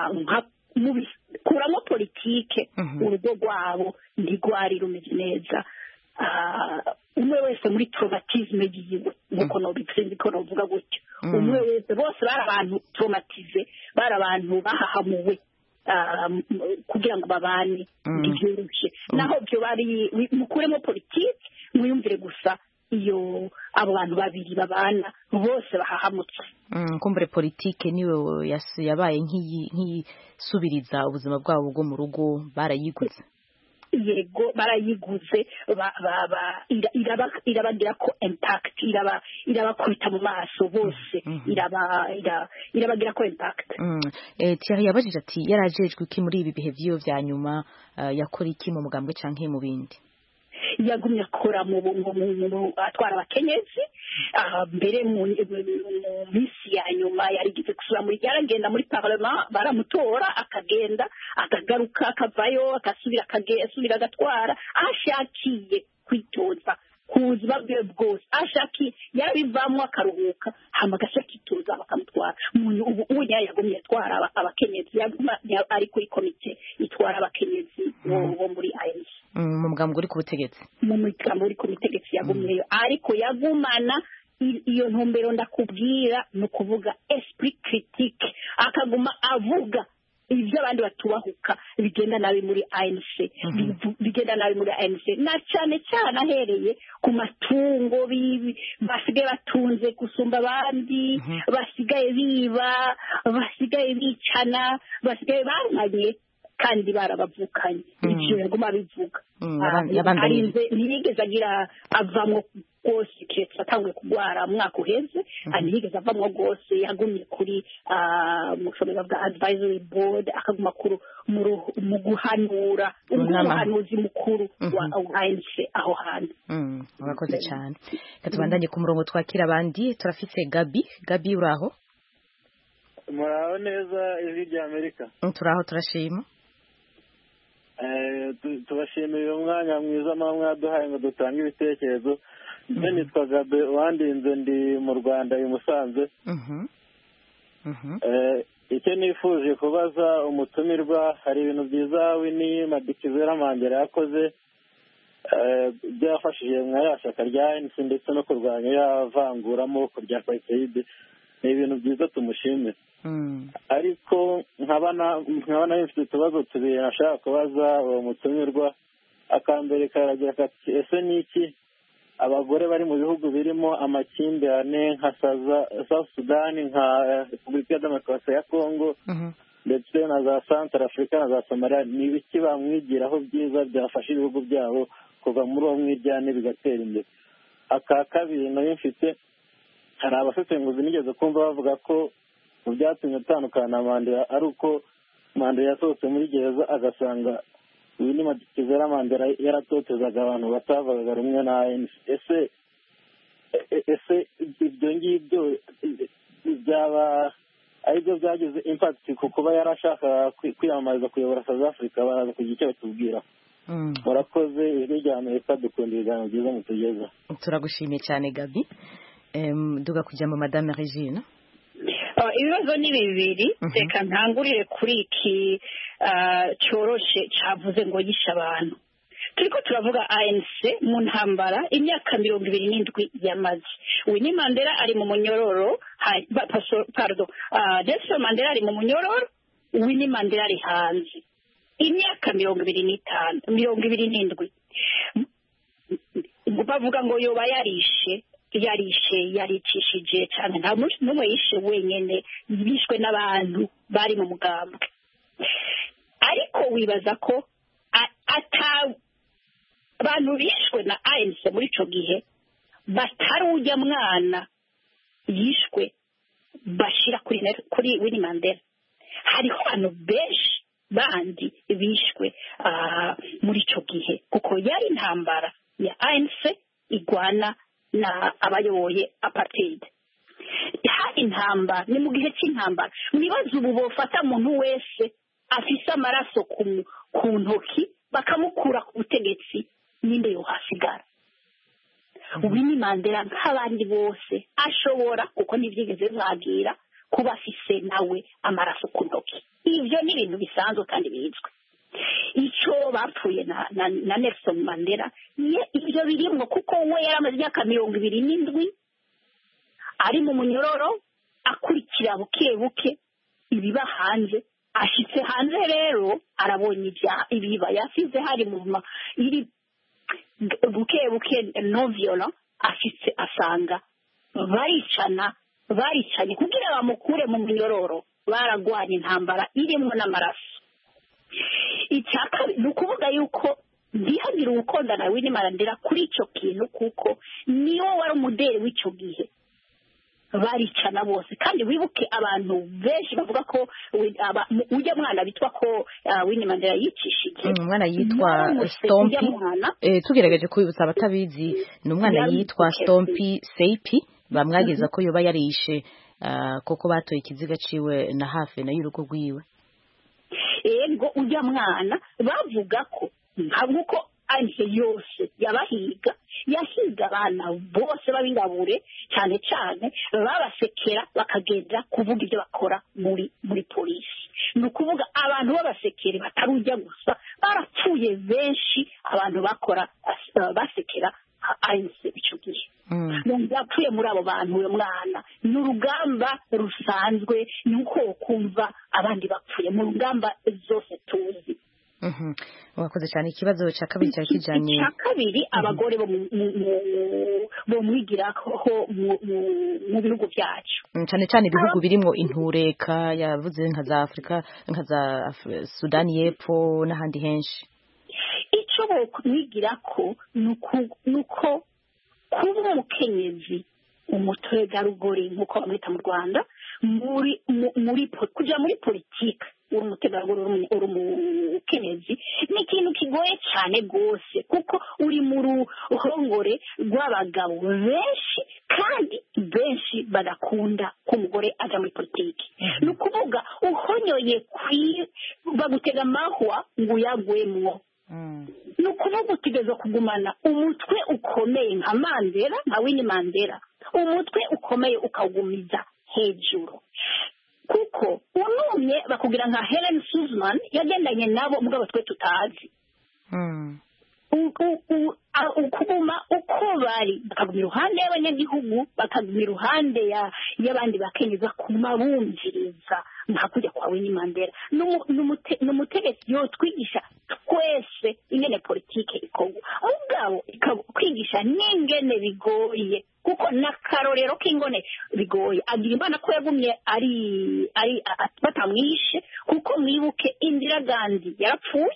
kuramo politike urugo rwabo ntigwari rumeze neza umwe wese muri traumatisme yiwe nkuko nobivuze ko novuga gutyo umwe wese bose bari abantu traumatize bari abantu bahahamuwe kugira ngo babane ntibyoroshye naho byo bari mukuremo politiki mwiyumvire gusa iyo abo bantu babiri babana bose bahahamutse. Kumbure politike niwe yabaye nk'iyisubiriza ubuzima bwabo bwo mu rugo barayiguze. Yego barayiguze irabagira ko impact irabakubita mu maso bose irabagira ko impact. Thierry yabajije ati yarajejwe iki muri ibi bihe vyiyo vya nyuma yakora iki mu mugambwe canke mu bindi? Yagumye akora mu atwara abakenyezi mbere mu minsi ya nyuma yarigize gusura muri yaragenda muri parlement baramutora akagenda akagaruka akavayo akasubira akasubira agatwara ashakiye kwitoza kuzba bwe bwose ashaki yarabivamwe akaruhuka hama agashakitoza bakamutwara ubu ubu yagumye atwara abakenyezi yaguma ari kuri komite itwara abakenyezi bo muri A N C mu mugambwe uri ku butegetsi mu mugambwe uri ku butegetsi yagumyeyo ariko yagumana iyo ntumbero ndakubwira ni ukuvuga esprit critique akaguma avuga ibyo abandi batubahuka bigenda nabi muri A N C bigenda nabi muri A N C na cyane cyane ahereye ku matungo basigaye batunze gusumba abandi basigaye biba basigaye bicana basigaye barumanye kandi barabavukanye ibyo yaguma bivuga arinze ntiyigeze agira avamwo rwose keretse atangwe kurwara umwaka uheze ntiyigeze avamwo rwose yagumye kuri mu bushomeri bwa advisory board akaguma mu guhanura umuhanuzi mukuru wa A N C aho hantu murakoze cyane katubandanye ku murongo twakira abandi turafite Gabi Gabi uraho muraho neza ijwi rya Amerika turaho turashima tubashimira uyu mwanya mwiza mwaduhaye ngo dutange ibitekerezo njye nitwa Gabe wandinze ndi mu Rwanda i Musanze icyo nifuje kubaza umutumirwa hari ibintu byiza Winnie Madikizera Mandela yakoze byafashije mwa ya shyaka rya A N C ndetse no kurwanya ya vanguramoko rya apartheid ni ibintu byiza tumushimira ariko nkabana nkabana bifite utubazo tubiri nashaka kubaza uwo mutumirwa akambere karagira kati ese niki abagore bari mu bihugu birimo amakimbirane nka South Sudan nka Repubulika ya Demokarasi ya Congo ndetse na za Central Africa na za Somalia ni ibiki bamwigiraho byiza byafasha ibihugu byabo kuva muri uwo mwiryane bigatera imbere aka kabiri nayo mfite hari abasesenguzi nigeze kumva bavuga ko mu byatumye atandukana na Mandela ari uko Mandela yasohotse muri gereza agasanga Winnie Madikizera Mandela yaratotezaga abantu batavaga rumwe na A N C ese ese ibyo ngibyo byaba aribyo byagize impact ku kuba yarashaka kwiyamamariza kuyobora South Africa baraza kugira icyo batubwira murakoze ijwi rya Amerika dukunda ibiganiro byiza mutugeza turagushimiye cyane Gabi duga kujya mu Madame Regine ibibazo ni bibiri reka ntangurire kuri iki cyoroshe cyavuze ngo yishe abantu turiko turavuga A N C mu ntambara imyaka mirongo ibiri n'indwi yamaze Winnie Mandela ari mu munyororo pardon Nelson Mandela ari mu munyororo Winnie Mandela ari hanze imyaka mirongo ibiri n'itanu mirongo ibiri n'indwi bavuga ngo yoba yarishe yarishe yaricishije cyane nta n'umwe yishe wenyine bishwe n'abantu bari mu mugambwe ariko wibaza ko ata abantu bishwe na A N C muri ico gihe batari ujya mwana yishwe bashira kuri kuri Winnie Mandela hariho abantu benshi bandi bishwe muri ico gihe kuko yari intambara ya A N C igwana na abayoboye apartheid hari intambara ni mu gihe cy'intambara mwibaza ubu bofata umuntu wese afise amaraso ku ntoki bakamukura ku butegetsi ninde yo hasigara Winnie Mandela nk'abandi bose ashobora kuko ntibyigeze mwagira kuba afise nawe amaraso ku ntoki ibyo ni ibintu bisanzwe kandi bizwi icyo bapfuye na, na, na Nelson Mandela ibyo birimwo kuko we yaramaze imyaka mirongo ibiri n'indwi ari mu munyororo akurikira buke buke ibiba hanze ashitse hanze rero arabonye ibya ibiba yasize hari mu iri buke buke no violent ashitse asanga baricana baricanye kugira bamukure mu munyororo baragwanye intambara irimo n'amaraso icyaka ni ukuvuga yuko ndihagira ubukonda na Winnie Mandela kuri icyo kintu kuko niwo wari umuderi w'icyo gihe baricana bose kandi wibuke abantu benshi bavuga ko ujya mwana bitwa ko Winnie Mandela yicishije umwana yitwa Stompy tugerageje kubibutsa abatabizi ni umwana yitwa Stompy Seipi bamwageza ko yoba yarishe koko batoye ikiziga ciwe na hafi na y'urugo rwiwe ego ujya mwana bavuga ko ntabwo ko anse yose yabahiga yahiga abana bose babingabure cyane cyane babasekera bakagenda kuvuga ibyo bakora muri muri polisi ni ukuvuga abantu b'abasekeri batarujya gusa barapfuye benshi abantu bakora basekera anse icyo gihe yapfuye muri abo bantu uyu mwana ni urugamba rusanzwe ni uko kumva abandi bapfuye mu rugamba zose tuzi. Wakoze cyane. Ikibazo cya kabiri cyari kijyanye icya kabiri abagore bo mwigiraho mu bihugu byacu cyane cyane ibihugu birimo intureka yavuze nka za Afurika nka za Sudani y'Epfo n'ahandi henshi. icyo bokwigirako ni uko kuba umukenyezi umutegarugori nk'uko bamwita mu Rwanda muri muri kujya muri politiki uri umutegarugori uri umukenyezi ni ikintu kigoye cyane rwose kuko uri mu ruhongore rw'abagabo benshi kandi benshi bagakunda ko umugore ajya muri politiki. ni ukuvuga uhonyoye bagutega amahwa ngo uyagwemwo. ni ukuvuga utegereza kugumana umutwe ukomeye nka Mandela nka Winnie Mandela, umutwe ukomeye ukawugumiza hejuru kuko unumye bakubwira nka Helen Suzman yagendanye nabo mugabo twe tutazi. ukubuma uko bari bakaguma iruhande y'abanyagihugu bakaguma iruhande y'abandi bakenyeza kuma bumviriza nka kujya kwa Winnie Mandela. ni umutegetsi yotwigisha twese ingene politike ikorwa ahubwo kwigisha n'ingene bigoye kuko n'akarorero k'ingone bigoye agira imana ko yagumye ari ari batamwishe kuko mwibuke Indira Gandhi yarapfuye,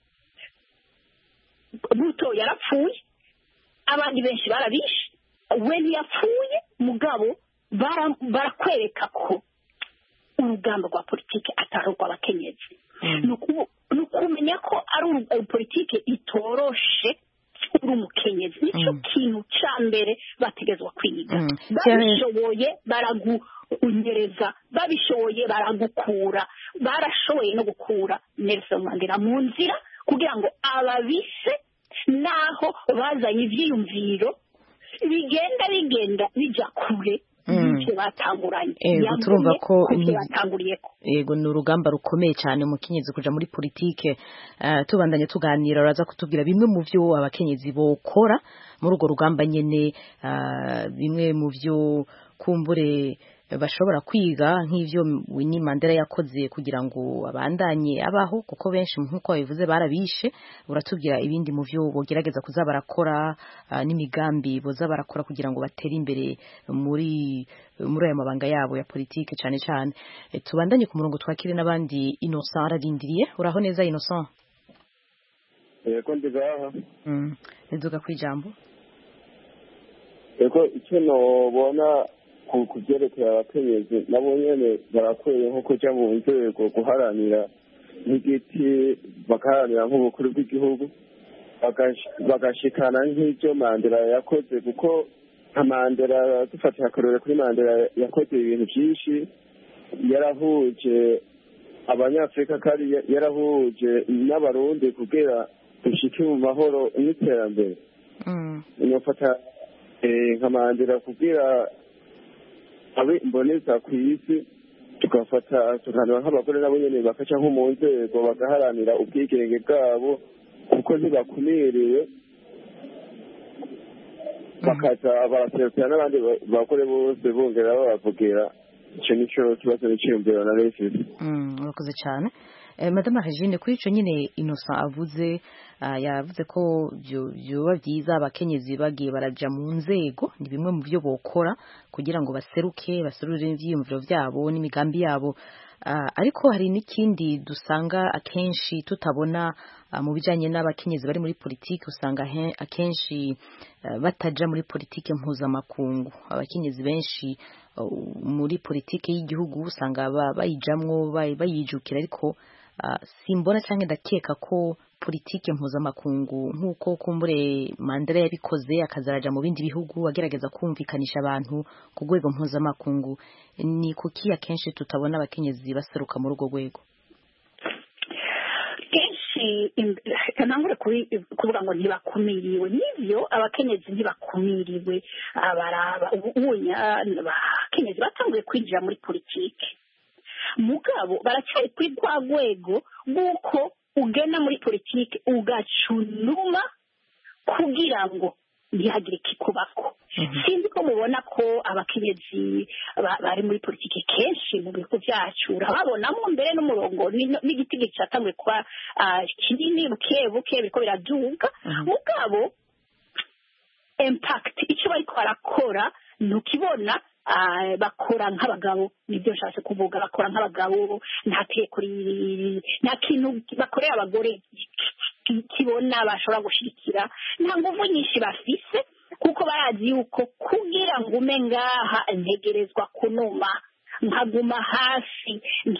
Ruto yarapfuye, abandi benshi barabishe, we ntiyapfuye mugabo barakwereka ko urugamba rwa politike atari urw'abakenyezi. ni ukumenya ko ari politike itoroshe uri umukenyezi. nicyo kintu cya mbere bategezwa kwiga. babishoboye baragunyereza, babishoboye baragukura, barashoboye no gukura Nelson Mandela mu nzira kugira ngo ababise naho bazanye ibyiyumviro bigenda bigenda bijya kure y'ibyo batanguranye. Yego turumva ko yego ni urugamba rukomeye cyane umukenyezi kuja muri politike. Tubandanye tuganira uraza kutubwira bimwe mu byo abakenyezi bokora muri urwo rugamba nyene, bimwe mu byo kumbure bashobora kwiga nk'ivyo Winnie Mandela yakoze kugira ngo abandanye abaho kuko benshi nk'uko babivuze barabishe. Uratubwira ibindi mu byo bogerageza kuza barakora n'imigambi boza barakora kugira ngo batere imbere muri muri aya mabanga yabo ya politike cyane cyane. E, tubandanye ku murongo twakire n'abandi. Innocent ararindiriye. Uraho neza Innocent? Yego ndigaha. Mm. Nduga kwijambo. Yego icyo nobona ku byerekeye abakenyezi nabo nyene barakwiye nko kuja mu nzego guharanira nk'igiti bagaharanira nk'ubukuru bw'igihugu bagashikana nk'ibyo Mandela yakoze kuko nka Mandela dufatiye akarorero kuri Mandela yakoze ibintu byinshi. yarahuje abanyafurika kandi yarahuje n'abarundi kugira dushike mu mahoro n'iterambere. inofata nka Mandela kugira abe mboneza ku isi tugafata tukanwa nk'abagore nabo nyene bakaca nko mu nzego bagaharanira ubwigenge bwabo kuko ntibakumiriwe bakaza baraserukira n'abandi bagore bose bongera babavugira. icyo nicyo kibazo n'iciyumviro na refisi. Urakoze cyane. Madame Regine kuri icyo nyine Innocent avuze yavuze ko byoba byiza abakenyezi bagiye baraja mu nzego, ni bimwe mu byo bokora kugira ngo baseruke baserure ivyiyumviro byabo n'imigambi yabo. Ariko hari n'ikindi dusanga akenshi tutabona mu bijanye n'abakenyezi bari muri politiki, usanga akenshi bataja muri politiki mpuzamakungu. Abakenyezi benshi muri politiki y'igihugu usanga bayijamwo bayijukira, ariko simbona cyangwa ndakeka ko politiki mpuzamakungu nk'uko kumbure Mandela yabikoze akazaraja mu bindi bihugu agerageza kumvikanisha abantu ku rwego mpuzamakungu, ni kuki akenshi tutabona abakenyezi baseruka muri urwo rwego? kenshi kanangure kuvuga ngo ntibakumiriwe, n'ivyo abakenyezi ntibakumiriwe. abaraba ubunya abakenyezi batanguye kwinjira muri politiki mugabo baracyari kuri rwa rwego rw'uko ugenda muri politiki ugacunuma kugira ngo ntihagire ikikubako sinzi ko mubona ko abakenyezi bari muri politiki kenshi mu bihugu byacu urababonamo mbere n'umurongo n'igiti gicatamwe kwa kinini buke buke biriko biraduga mugabo impact icyo bariko barakora ntukibona bakora nk'abagabo nibyo nshatse kuvuga bakora nk'abagabo nta kuri nta kintu bakorera abagore kibona bashobora gushikira nta nguvu nyinshi bafise kuko barazi yuko kugira ngo ume ngaha ntegerezwa kunuma nkaguma hasi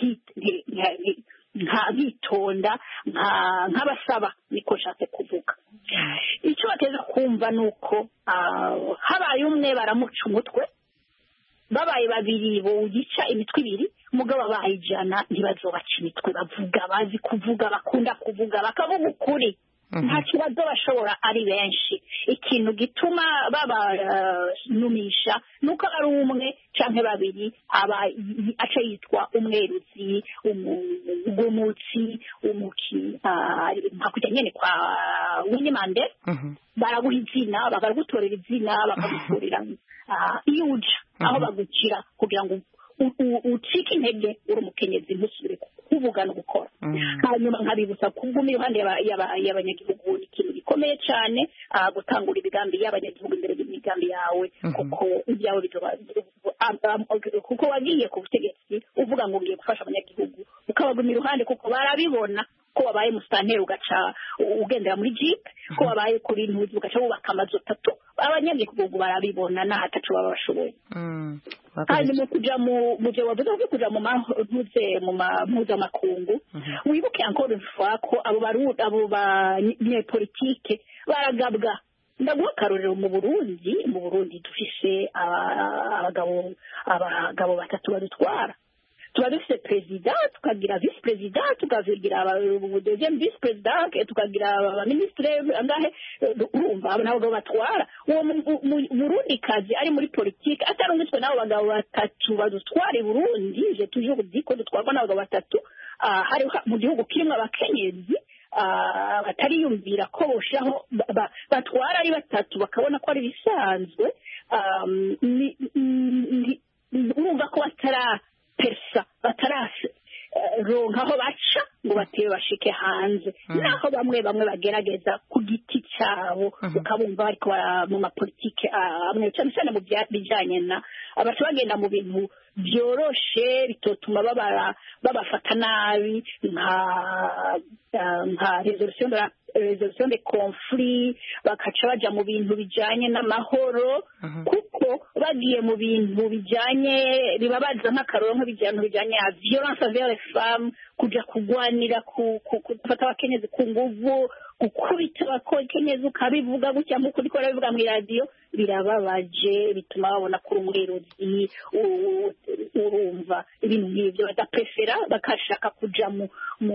nkitonda nk'abasaba niko nshatse kuvuga icyo bateza kumva ni uko habaye umwe baramuca umutwe babaye babiri bowica imitwe ibiri umugabo abaye ijana ntibazobaca imitwe bavuga bazi kuvuga bakunda kuvuga bakavuga ukuri nta kibazo bashobora ari benshi ikintu gituma babanumisha ni uko ari umwe cyangwa babiri aba aca yitwa umweruzi umugumutsi umuki nka kujya nyine kwa Winnie Mandela baraguha izina bakagutorera izina bakagutorera iyo uja aho bagucira kugira ngo ucike intege uri umukenyezi ntusubire kuvuga no gukora hanyuma nkabibutsa kuguma iruhande y'abanyagihugu ni ikintu gikomeye cyane gutangura imigambi y'abanyagihugu imbere y'imigambi yawe kuko ibyawe kuko wagiye ku butegetsi uvuga ngo ugiye gufasha abanyagihugu ukabaguma iruhande kuko barabibona ko wabaye musitanteri ugaca ugendera muri jipe ko wabaye kuri ntuzi ugaca wubaka amazu atatu abanyagihugu barabibona n'ahatacu baba bashoboye hanyuma kuja mu muje wavuze ko kuja mu mantuze mu mpuzamakungu wibuke encore une fois ko abo barundi abo banyepolitike baragabwa ndaguha akarorero mu Burundi mu Burundi dufise abagabo abagabo batatu badutwara tuba dufite perezida tukagira visi perezida tukagira deuxième visi perezida tukagira abaminisitiri angahe urumva abo nabo batwara uwo Burundi kazi ari muri politiki atarungitswe n'abo bagabo batatu badutwara i Burundi je toujours dis ko dutwarwa n'abagabo batatu hari mu gihugu kirimo abakenyezi batariyumvira ko boshiraho batwara ari batatu bakabona ko ari bisanzwe urumva ko batara persa batarase ronka aho baca ngo batewe bashike hanze naho bamwe bamwe bagerageza ku giti cyabo ukabumva bariko mu mapolitike amwe cyane cyane mu bijanye na abaca bagenda mu bintu byoroshe bitotuma babara babafata nabi nka nka resolution de resolution de conflit bakaca baja mu bintu bijanye n'amahoro kuko bagiye mu bintu bijanye bibabaza nk'akaronka bijanye bijanye ya violence envers les femmes kuja kugwanira gufata abakenyezi ku nguvu gukubita abakenyezi ukabivuga gutya nk'uko uriko urabivuga mu radio birababaje bituma babona ko umweruzi urumva ibintu nk'ibyo badaprefera bakashaka kuja mu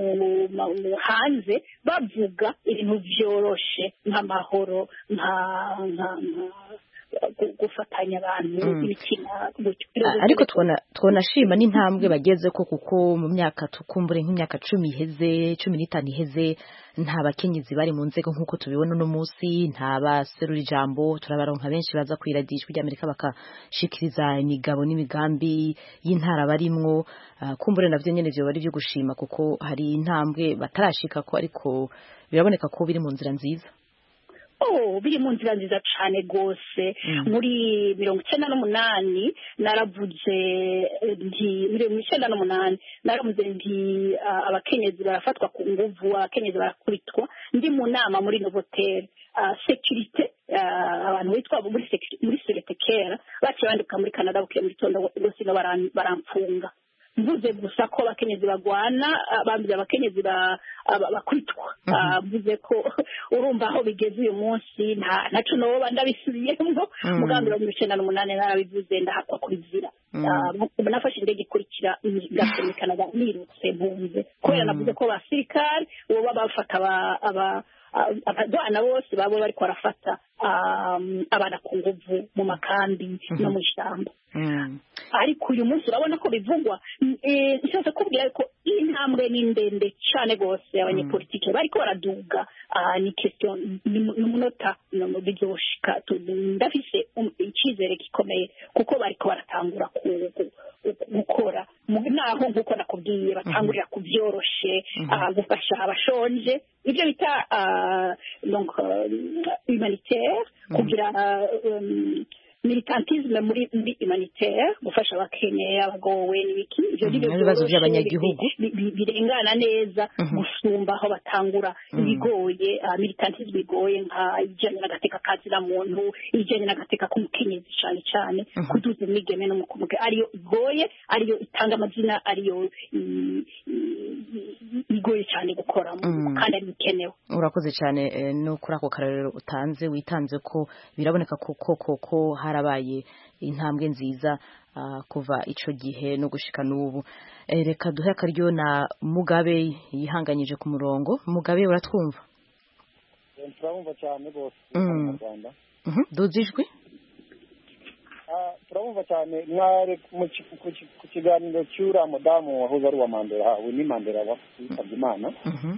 hanze bavuga ibintu vyoroshe nk'amahoro nka gufatanya abantu imikina ariko twonashima n'intambwe bageze ko kuko mu myaka tukumbure nk'imyaka cumi iheze cumi n'itanu iheze nta bakenyezi bari mu nzego nk'uko tubibona uno munsi nta baserura ijambo turabaronka benshi baza kwiradiyo ijwi ry'Amerika bakashikiriza imigabo n'imigambi y'intara barimwo kumbure navyo nyene vyo bari byo gushima kuko hari intambwe batarashika ko ariko biraboneka ko biri mu nzira nziza. Oh, biri mu nzira nziza cyane gose muri mirongo icyenda n'umunani naravuze nti mirongo icyenda n'umunani naravuze nti abakenyezi barafatwa ku nguvu abakenyezi barakubitwa ndi mu nama muri Novotel security abantu bitwa muri muri security care baciye bandika muri Canada bukiye muri tondo gose no baramfunga mvuze gusa ko abakenyezi bagwana bambye abakenyezi bakwitwa mvuze ko urumva aho bigeze uyu munsi ntaco noba ndabisubiyemo mugambi wa mirongo icyenda n'umunani narabivuze ndahakwa kubizira nafashe indege ikurikira ngasohoka Canada nirutse mpunze kubera navuze ko abasirikare uwo baba bafata aba abadwana bose babo bari barafata abana ku nguvu mu makambi no mu ishyamba ariko uyu munsi urabona ko bivugwa nshaka kubwira ko intambwe ni ndende cyane rwose abanyepolitike bariko baraduga ni question n'umunota biryoshika ndafise icyizere gikomeye kuko bariko baratangura gukora naho nk'uko nakubwiye batangurira kubyoroshe gufasha abashonje ibyo bita donc humanitaire kugira militantisme muri muri humanitaire gufasha abakeneye abagowe n'ibiki ibyo ibibazo by'abanyagihugu birengana neza gusumba aho batangura ibigoye militantisme bigoye nka ijyanye n'agateka kazira muntu ijyanye n'agateka k'umukenyezi cyane cyane kuduza imigeme n'umukumwe ariyo igoye ariyo itanga amazina ariyo igoye cyane gukora kandi ari bikenewe. Urakoze cyane no kuri ako karero utanze witanze ko biraboneka ko koko ko harabaye intambwe nziza kuva ico gihe no gushika n'ubu. Reka duhe akaryo na Mugabe yihanganyije ku murongo. Mugabe uratwumva? Turabumva cyane bose mu Rwanda. Mhm, duzijwe? Ah, turabumva cyane mware ku kiganiro cy'ura mudamu wahoze ari wa Mandela, we ni Mandela wasabye Imana. Mhm.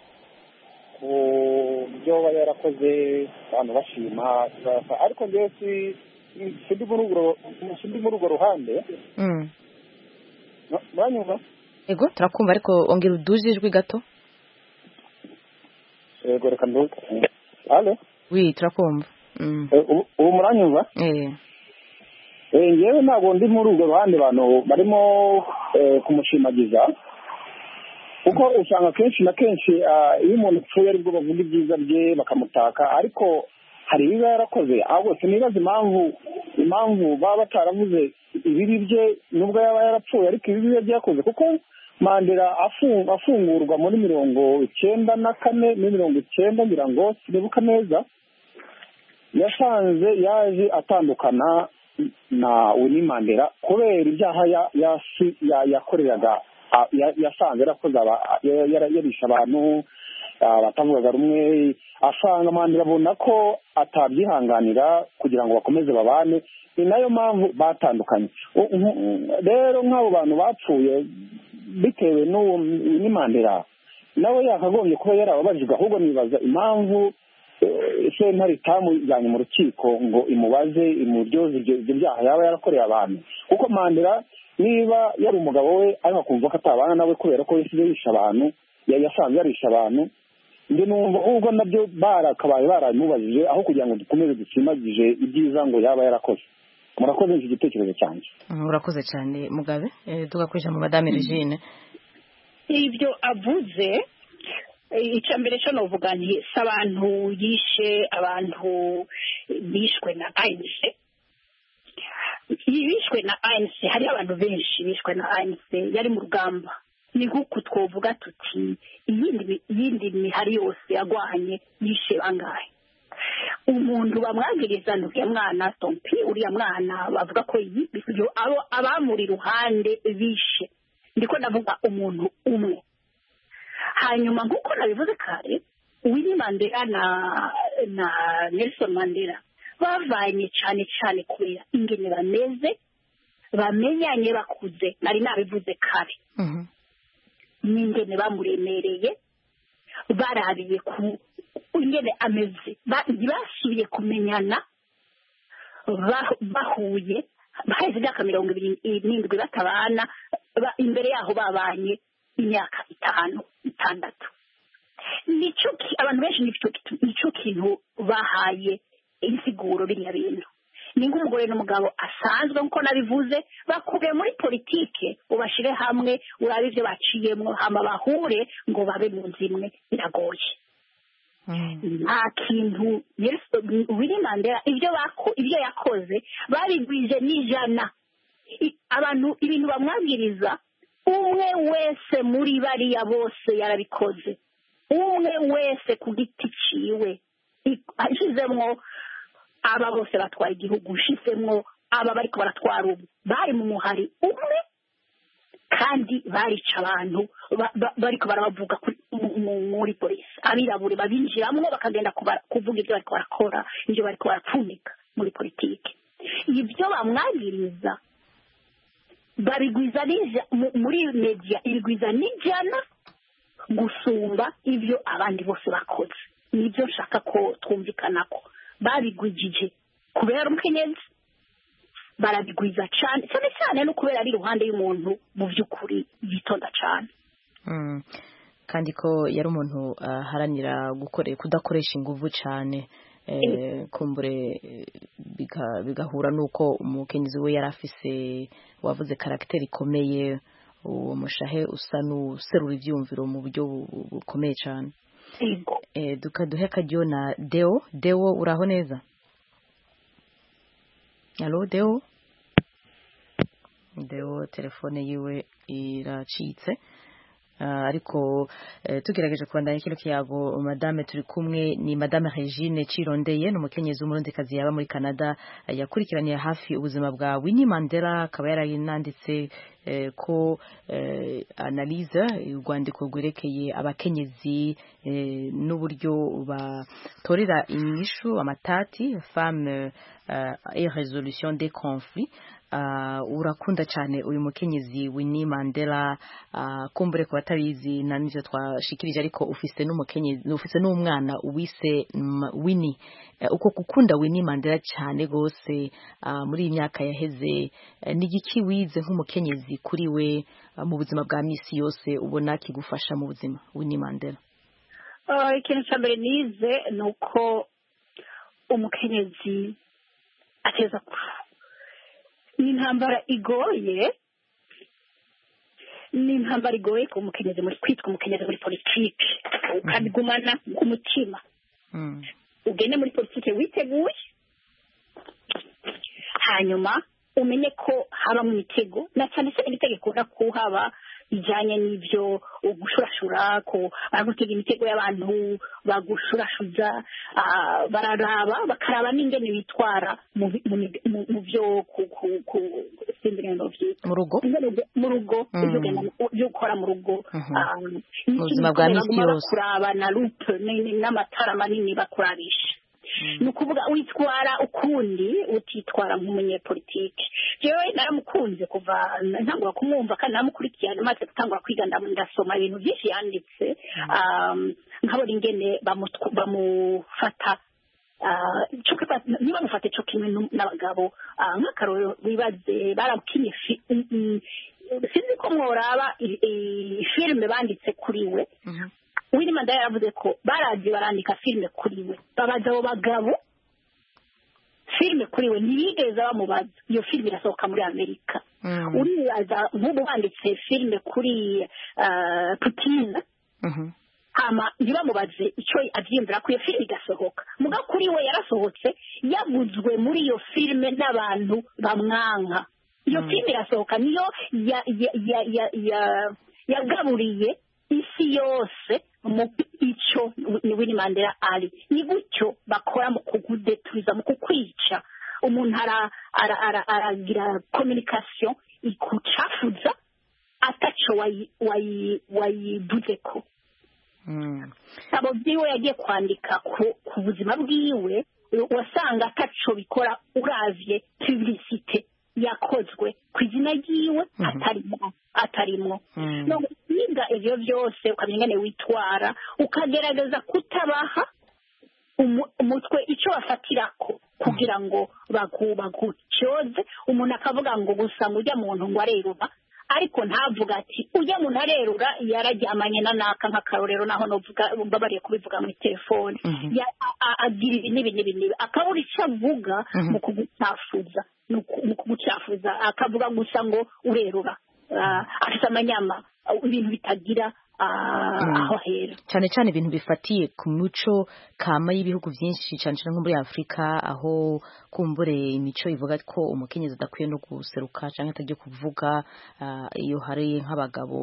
Ko byo yarakoze abantu bashima ariko ngiye si sindi muri urwo sindi muri urwo ruhande. Mhm. Mwanyumva? Ego turakumva ariko ongera udujijwe gato. Ego reka ndo. Allo? Oui, turakumva. Mhm. Ubu muranyumva? Eh. Eh ngewe ntabwo ndi muri urwo ruhande abantu barimo kumushimagiza kuko usanga kenshi na kenshi iyo umuntu upfuye aribwo bavuga ibyiza bye bakamutaka ariko hari ibiba yarakoze ahubwo sinibaza impamvu impamvu baba bataravuze ibibi bye nubwo yaba yarapfuye ariko ibibi bye byakoze kuko Mandela afungurwa muri mirongo icyenda na kane ni mirongo icyenda ngira ngo sinibuka neza yasanze yaje atandukana na Winnie Mandela kubera ibyaha yakoreraga yasanze yarakoze yarisha abantu batavugaga rumwe asanga Mandela abona ko atabyihanganira kugira ngo bakomeze babane ni nayo mpamvu batandukanye rero nk'abo bantu bapfuye bitewe n'uwo Winnie Mandela nawe yakagombye kuba yarababajijwe ahubwo nibaza impamvu ese ntari tamujyanye mu rukiko ngo imubaze imuryoze ibyo byaha yaba yarakoreye abantu kuko Mandela niba yari umugabo we ariko akumva ko atabana nawe kubera ko yasize yisha abantu yasanze yarisha abantu ndi numva ubwo nabyo barakabaye baramubajije aho kugira ngo dukomeze dusimagije ibyiza ngo yaba yarakoze. Murakoze iki gitekerezo cyanjye. Murakoze cyane Mugabe tugakwija mu Madame Regine. Ibyo avuze icya mbere cyo novuga nti abantu yishe abantu bishwe na A N C bishwe na A N C hari abantu benshi bishwe na A N C yari mu rugamba ni nk'uko twovuga tuti iyindi iyindi mihari yose yagwanye yishe bangahe umuntu bamwagiriza ntuye mwana Tompi uriya mwana bavuga ko abo abamuri ruhande bishe ndiko ndavuga umuntu umwe hanyuma nk'uko nabivuze kare Winnie Mandela na na Nelson Mandela bavanye cyane cyane kubera ingene bameze bamenyanye bakuze nari nabivuze kare n'ingene bamuremereye barabiye ku ingene ameze basubiye kumenyana bahuye baheze imyaka mirongo ibiri n'indwi batabana imbere yaho babanye imyaka itanu itandatu nicyo abantu benshi nicyo kintu bahaye insiguro biriya bintu ni nk'umugore n'umugabo asanzwe nk'uko nabivuze bakubiye muri politike ubashire hamwe urabe ibyo baciyemo hama bahure ngo babe mu nzu imwe biragoye nta kintu Winnie Mandela ibyo bako ibyo yakoze babigwije n'ijana abantu ibintu bamwabwiriza umwe wese muri bariya bose yarabikoze umwe wese ku giti ciwe ashizemwo aba bose batwaye igihugu ushizemwo aba bariko baratwara ubu bari mu muhari umwe kandi barica abantu bariko barabavuga muri polisi abirabure babinjiramwo bakagenda kuvuga ibyo bariko barakora ibyo bariko barapfunika muri politiki ibyo bamwagiriza babigwiza muri media ibigwiza n'ijana gusumba ibyo abandi bose bakoze nibyo nshaka ko twumvikana ko babigwijije kubera umukenyezi barabigwiza cyane cyane cyane no kubera ari iruhande y'umuntu mu by'ukuri yitonda cyane kandi ko yari umuntu aharanira gukore kudakoresha ingufu cyane kumbure bigahura n'uko umukenyezi we yari afise wavuze karagiteri ikomeye uwo mushahe usa n'userura ibyumviro mu buryo bukomeye cyane dukaduhe akaryo na deo deo uraho neza alo deo deo telefone yiwe iracitse ariko tugerageje kubandanya kino kiyago madame turi kumwe ni madame Regine Cirondeye n'umukenyezi w'umurundikazi yaba muri Canada yakurikiraniye hafi ubuzima bwa Winnie Mandela akaba yarayinanditse ko analyse urwandiko rwerekeye abakenyezi n'uburyo batorera inyishu amatati femme et résolution des conflits. Uh, urakunda cyane uyu mukenyezi Winnie Mandela uh, kumbure ku batabizi na nivyo twashikirije ariko ufise n'umukenyezi ufise n'umwana uwise Winnie uh, uko gukunda Winnie Mandela cyane gose uh, muri imyaka yaheze uh, n'igiki wize nk'umukenyezi kuri we uh, mu buzima bwa misi yose ubona kigufasha mu buzima Winnie Mandela? Uh, ikintu cya mbere nize nuko umukenyezi ateza ni intambara igoye ni intambara igoye ku mukenyezi muri kwitwa umukenyezi muri politiki ukabigumana ku mutima ugende muri politiki witeguye hanyuma umenye ko habamo imitego na cyane cyane imitego ikunda kuhaba ijyanye n'ibyo gushurashura ko baragutega imitego y'abantu bagushurashuza bararaba bakaraba n'ingene bitwara mu byo mu rugo mu rugo ibyo ukora mu rugo mu buzima bwa misi yose kuraba na lupe n'amatara manini bakurabisha ni ukuvuga witwara ukundi utitwara nk'umunyepolitiki jewe naramukunze kuva ntangura kumwumva kandi naramukurikiye maze gutangura kwiga ndasoma ibintu byinshi yanditse nkabona ingene bamufata niba mufate cyo kimwe n'abagabo nk'akarorero wibaze baramukinye sinzi ko mworaba filime banditse kuri we Winnie Mandela yaravuze ko baraje barandika filime kuri we babaza abo bagabo filime kuri we ntibigeze bamubaza iyo filime irasohoka muri Amerika uribaza nk'ubu banditse filime kuri Putin hama ntibamubaze icyo abyiyumvira ko iyo filime igasohoka muga kuri we yarasohotse yavuzwe muri iyo filime n'abantu bamwanka iyo filime irasohoka niyo yagaburiye isi yose mu icyo Winnie Mandela ari ni gutyo bakora mu kugudeturiza mu kukwica umuntu aragira communication ikucafuza ataco wayivuze ko abo byiwe yagiye kwandika ku buzima bwiwe wasanga ataco bikora uravye publicité yakozwe ku izina ryiwe atarimo atarimo no kwiga ivyo byose ukamenya ngene witwara ukagerageza kutabaha umutwe icyo wafatirako kugira ngo bagucyoze umuntu akavuga ngo gusa ngo ujya muntu ngo arerura ariko ntavuga ati ujya muntu arerura yararyamanye na naka nk'akarorero naho novuga mbabariye kubivuga muri telefone agira ibi n'ibi n'ibi n'ibi akabura icyo avuga mu kugucafuza mu kugucafuza akavuga gusa ngo urerura afite amanyama ibintu bitagira aho hera cyane cyane ibintu bifatiye ku muco kama y'ibihugu byinshi cyane cyane nko muri Afrika aho kumbure imico ivuga ko umukenyezi adakwiye no guseruka cyangwa atajya kuvuga iyo hari nk'abagabo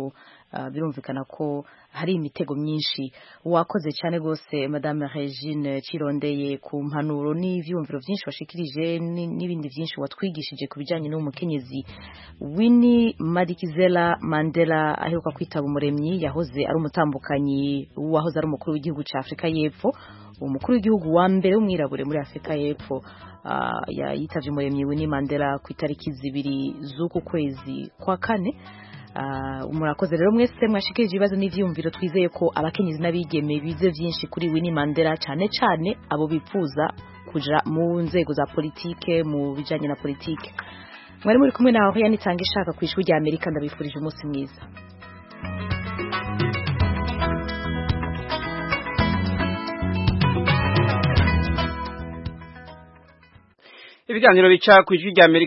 uh, birumvikana ko hari imitego myinshi. Wakoze cyane gose Madame Regine Kirondeye ku mpanuro n'ivyumviro byinshi washikirije n'ibindi byinshi watwigishije kubijanye n'umukenyezi Winnie Madikizela Mandela aheruka kwitaba umuremyi, yahoze ari umutambukanyi wahoze ari umukuru w'igihugu cya Afrika y'Epfo, umukuru w'igihugu wa mbere w'umwirabure muri Afrika y'Epfo. Uh, yitavye umuremyi Winnie Mandela ku itariki zibiri z'uku kwezi kwa kane. Uh, murakoze rero mwese mwashikirije ibibazo n'ivyumviro, twizeye ko abakenyezi n'abigeme bize byinshi kuri Winnie Mandela, cyane cyane abo bifuza kuja mu nzego za politike, mu bijanye na politike. Mwari muri kumwe naho yanitanga ishaka ku ishuri rya Amerika, ndabifurije umunsi mwiza. Ibiganiro bica ku ijwi rya Amerika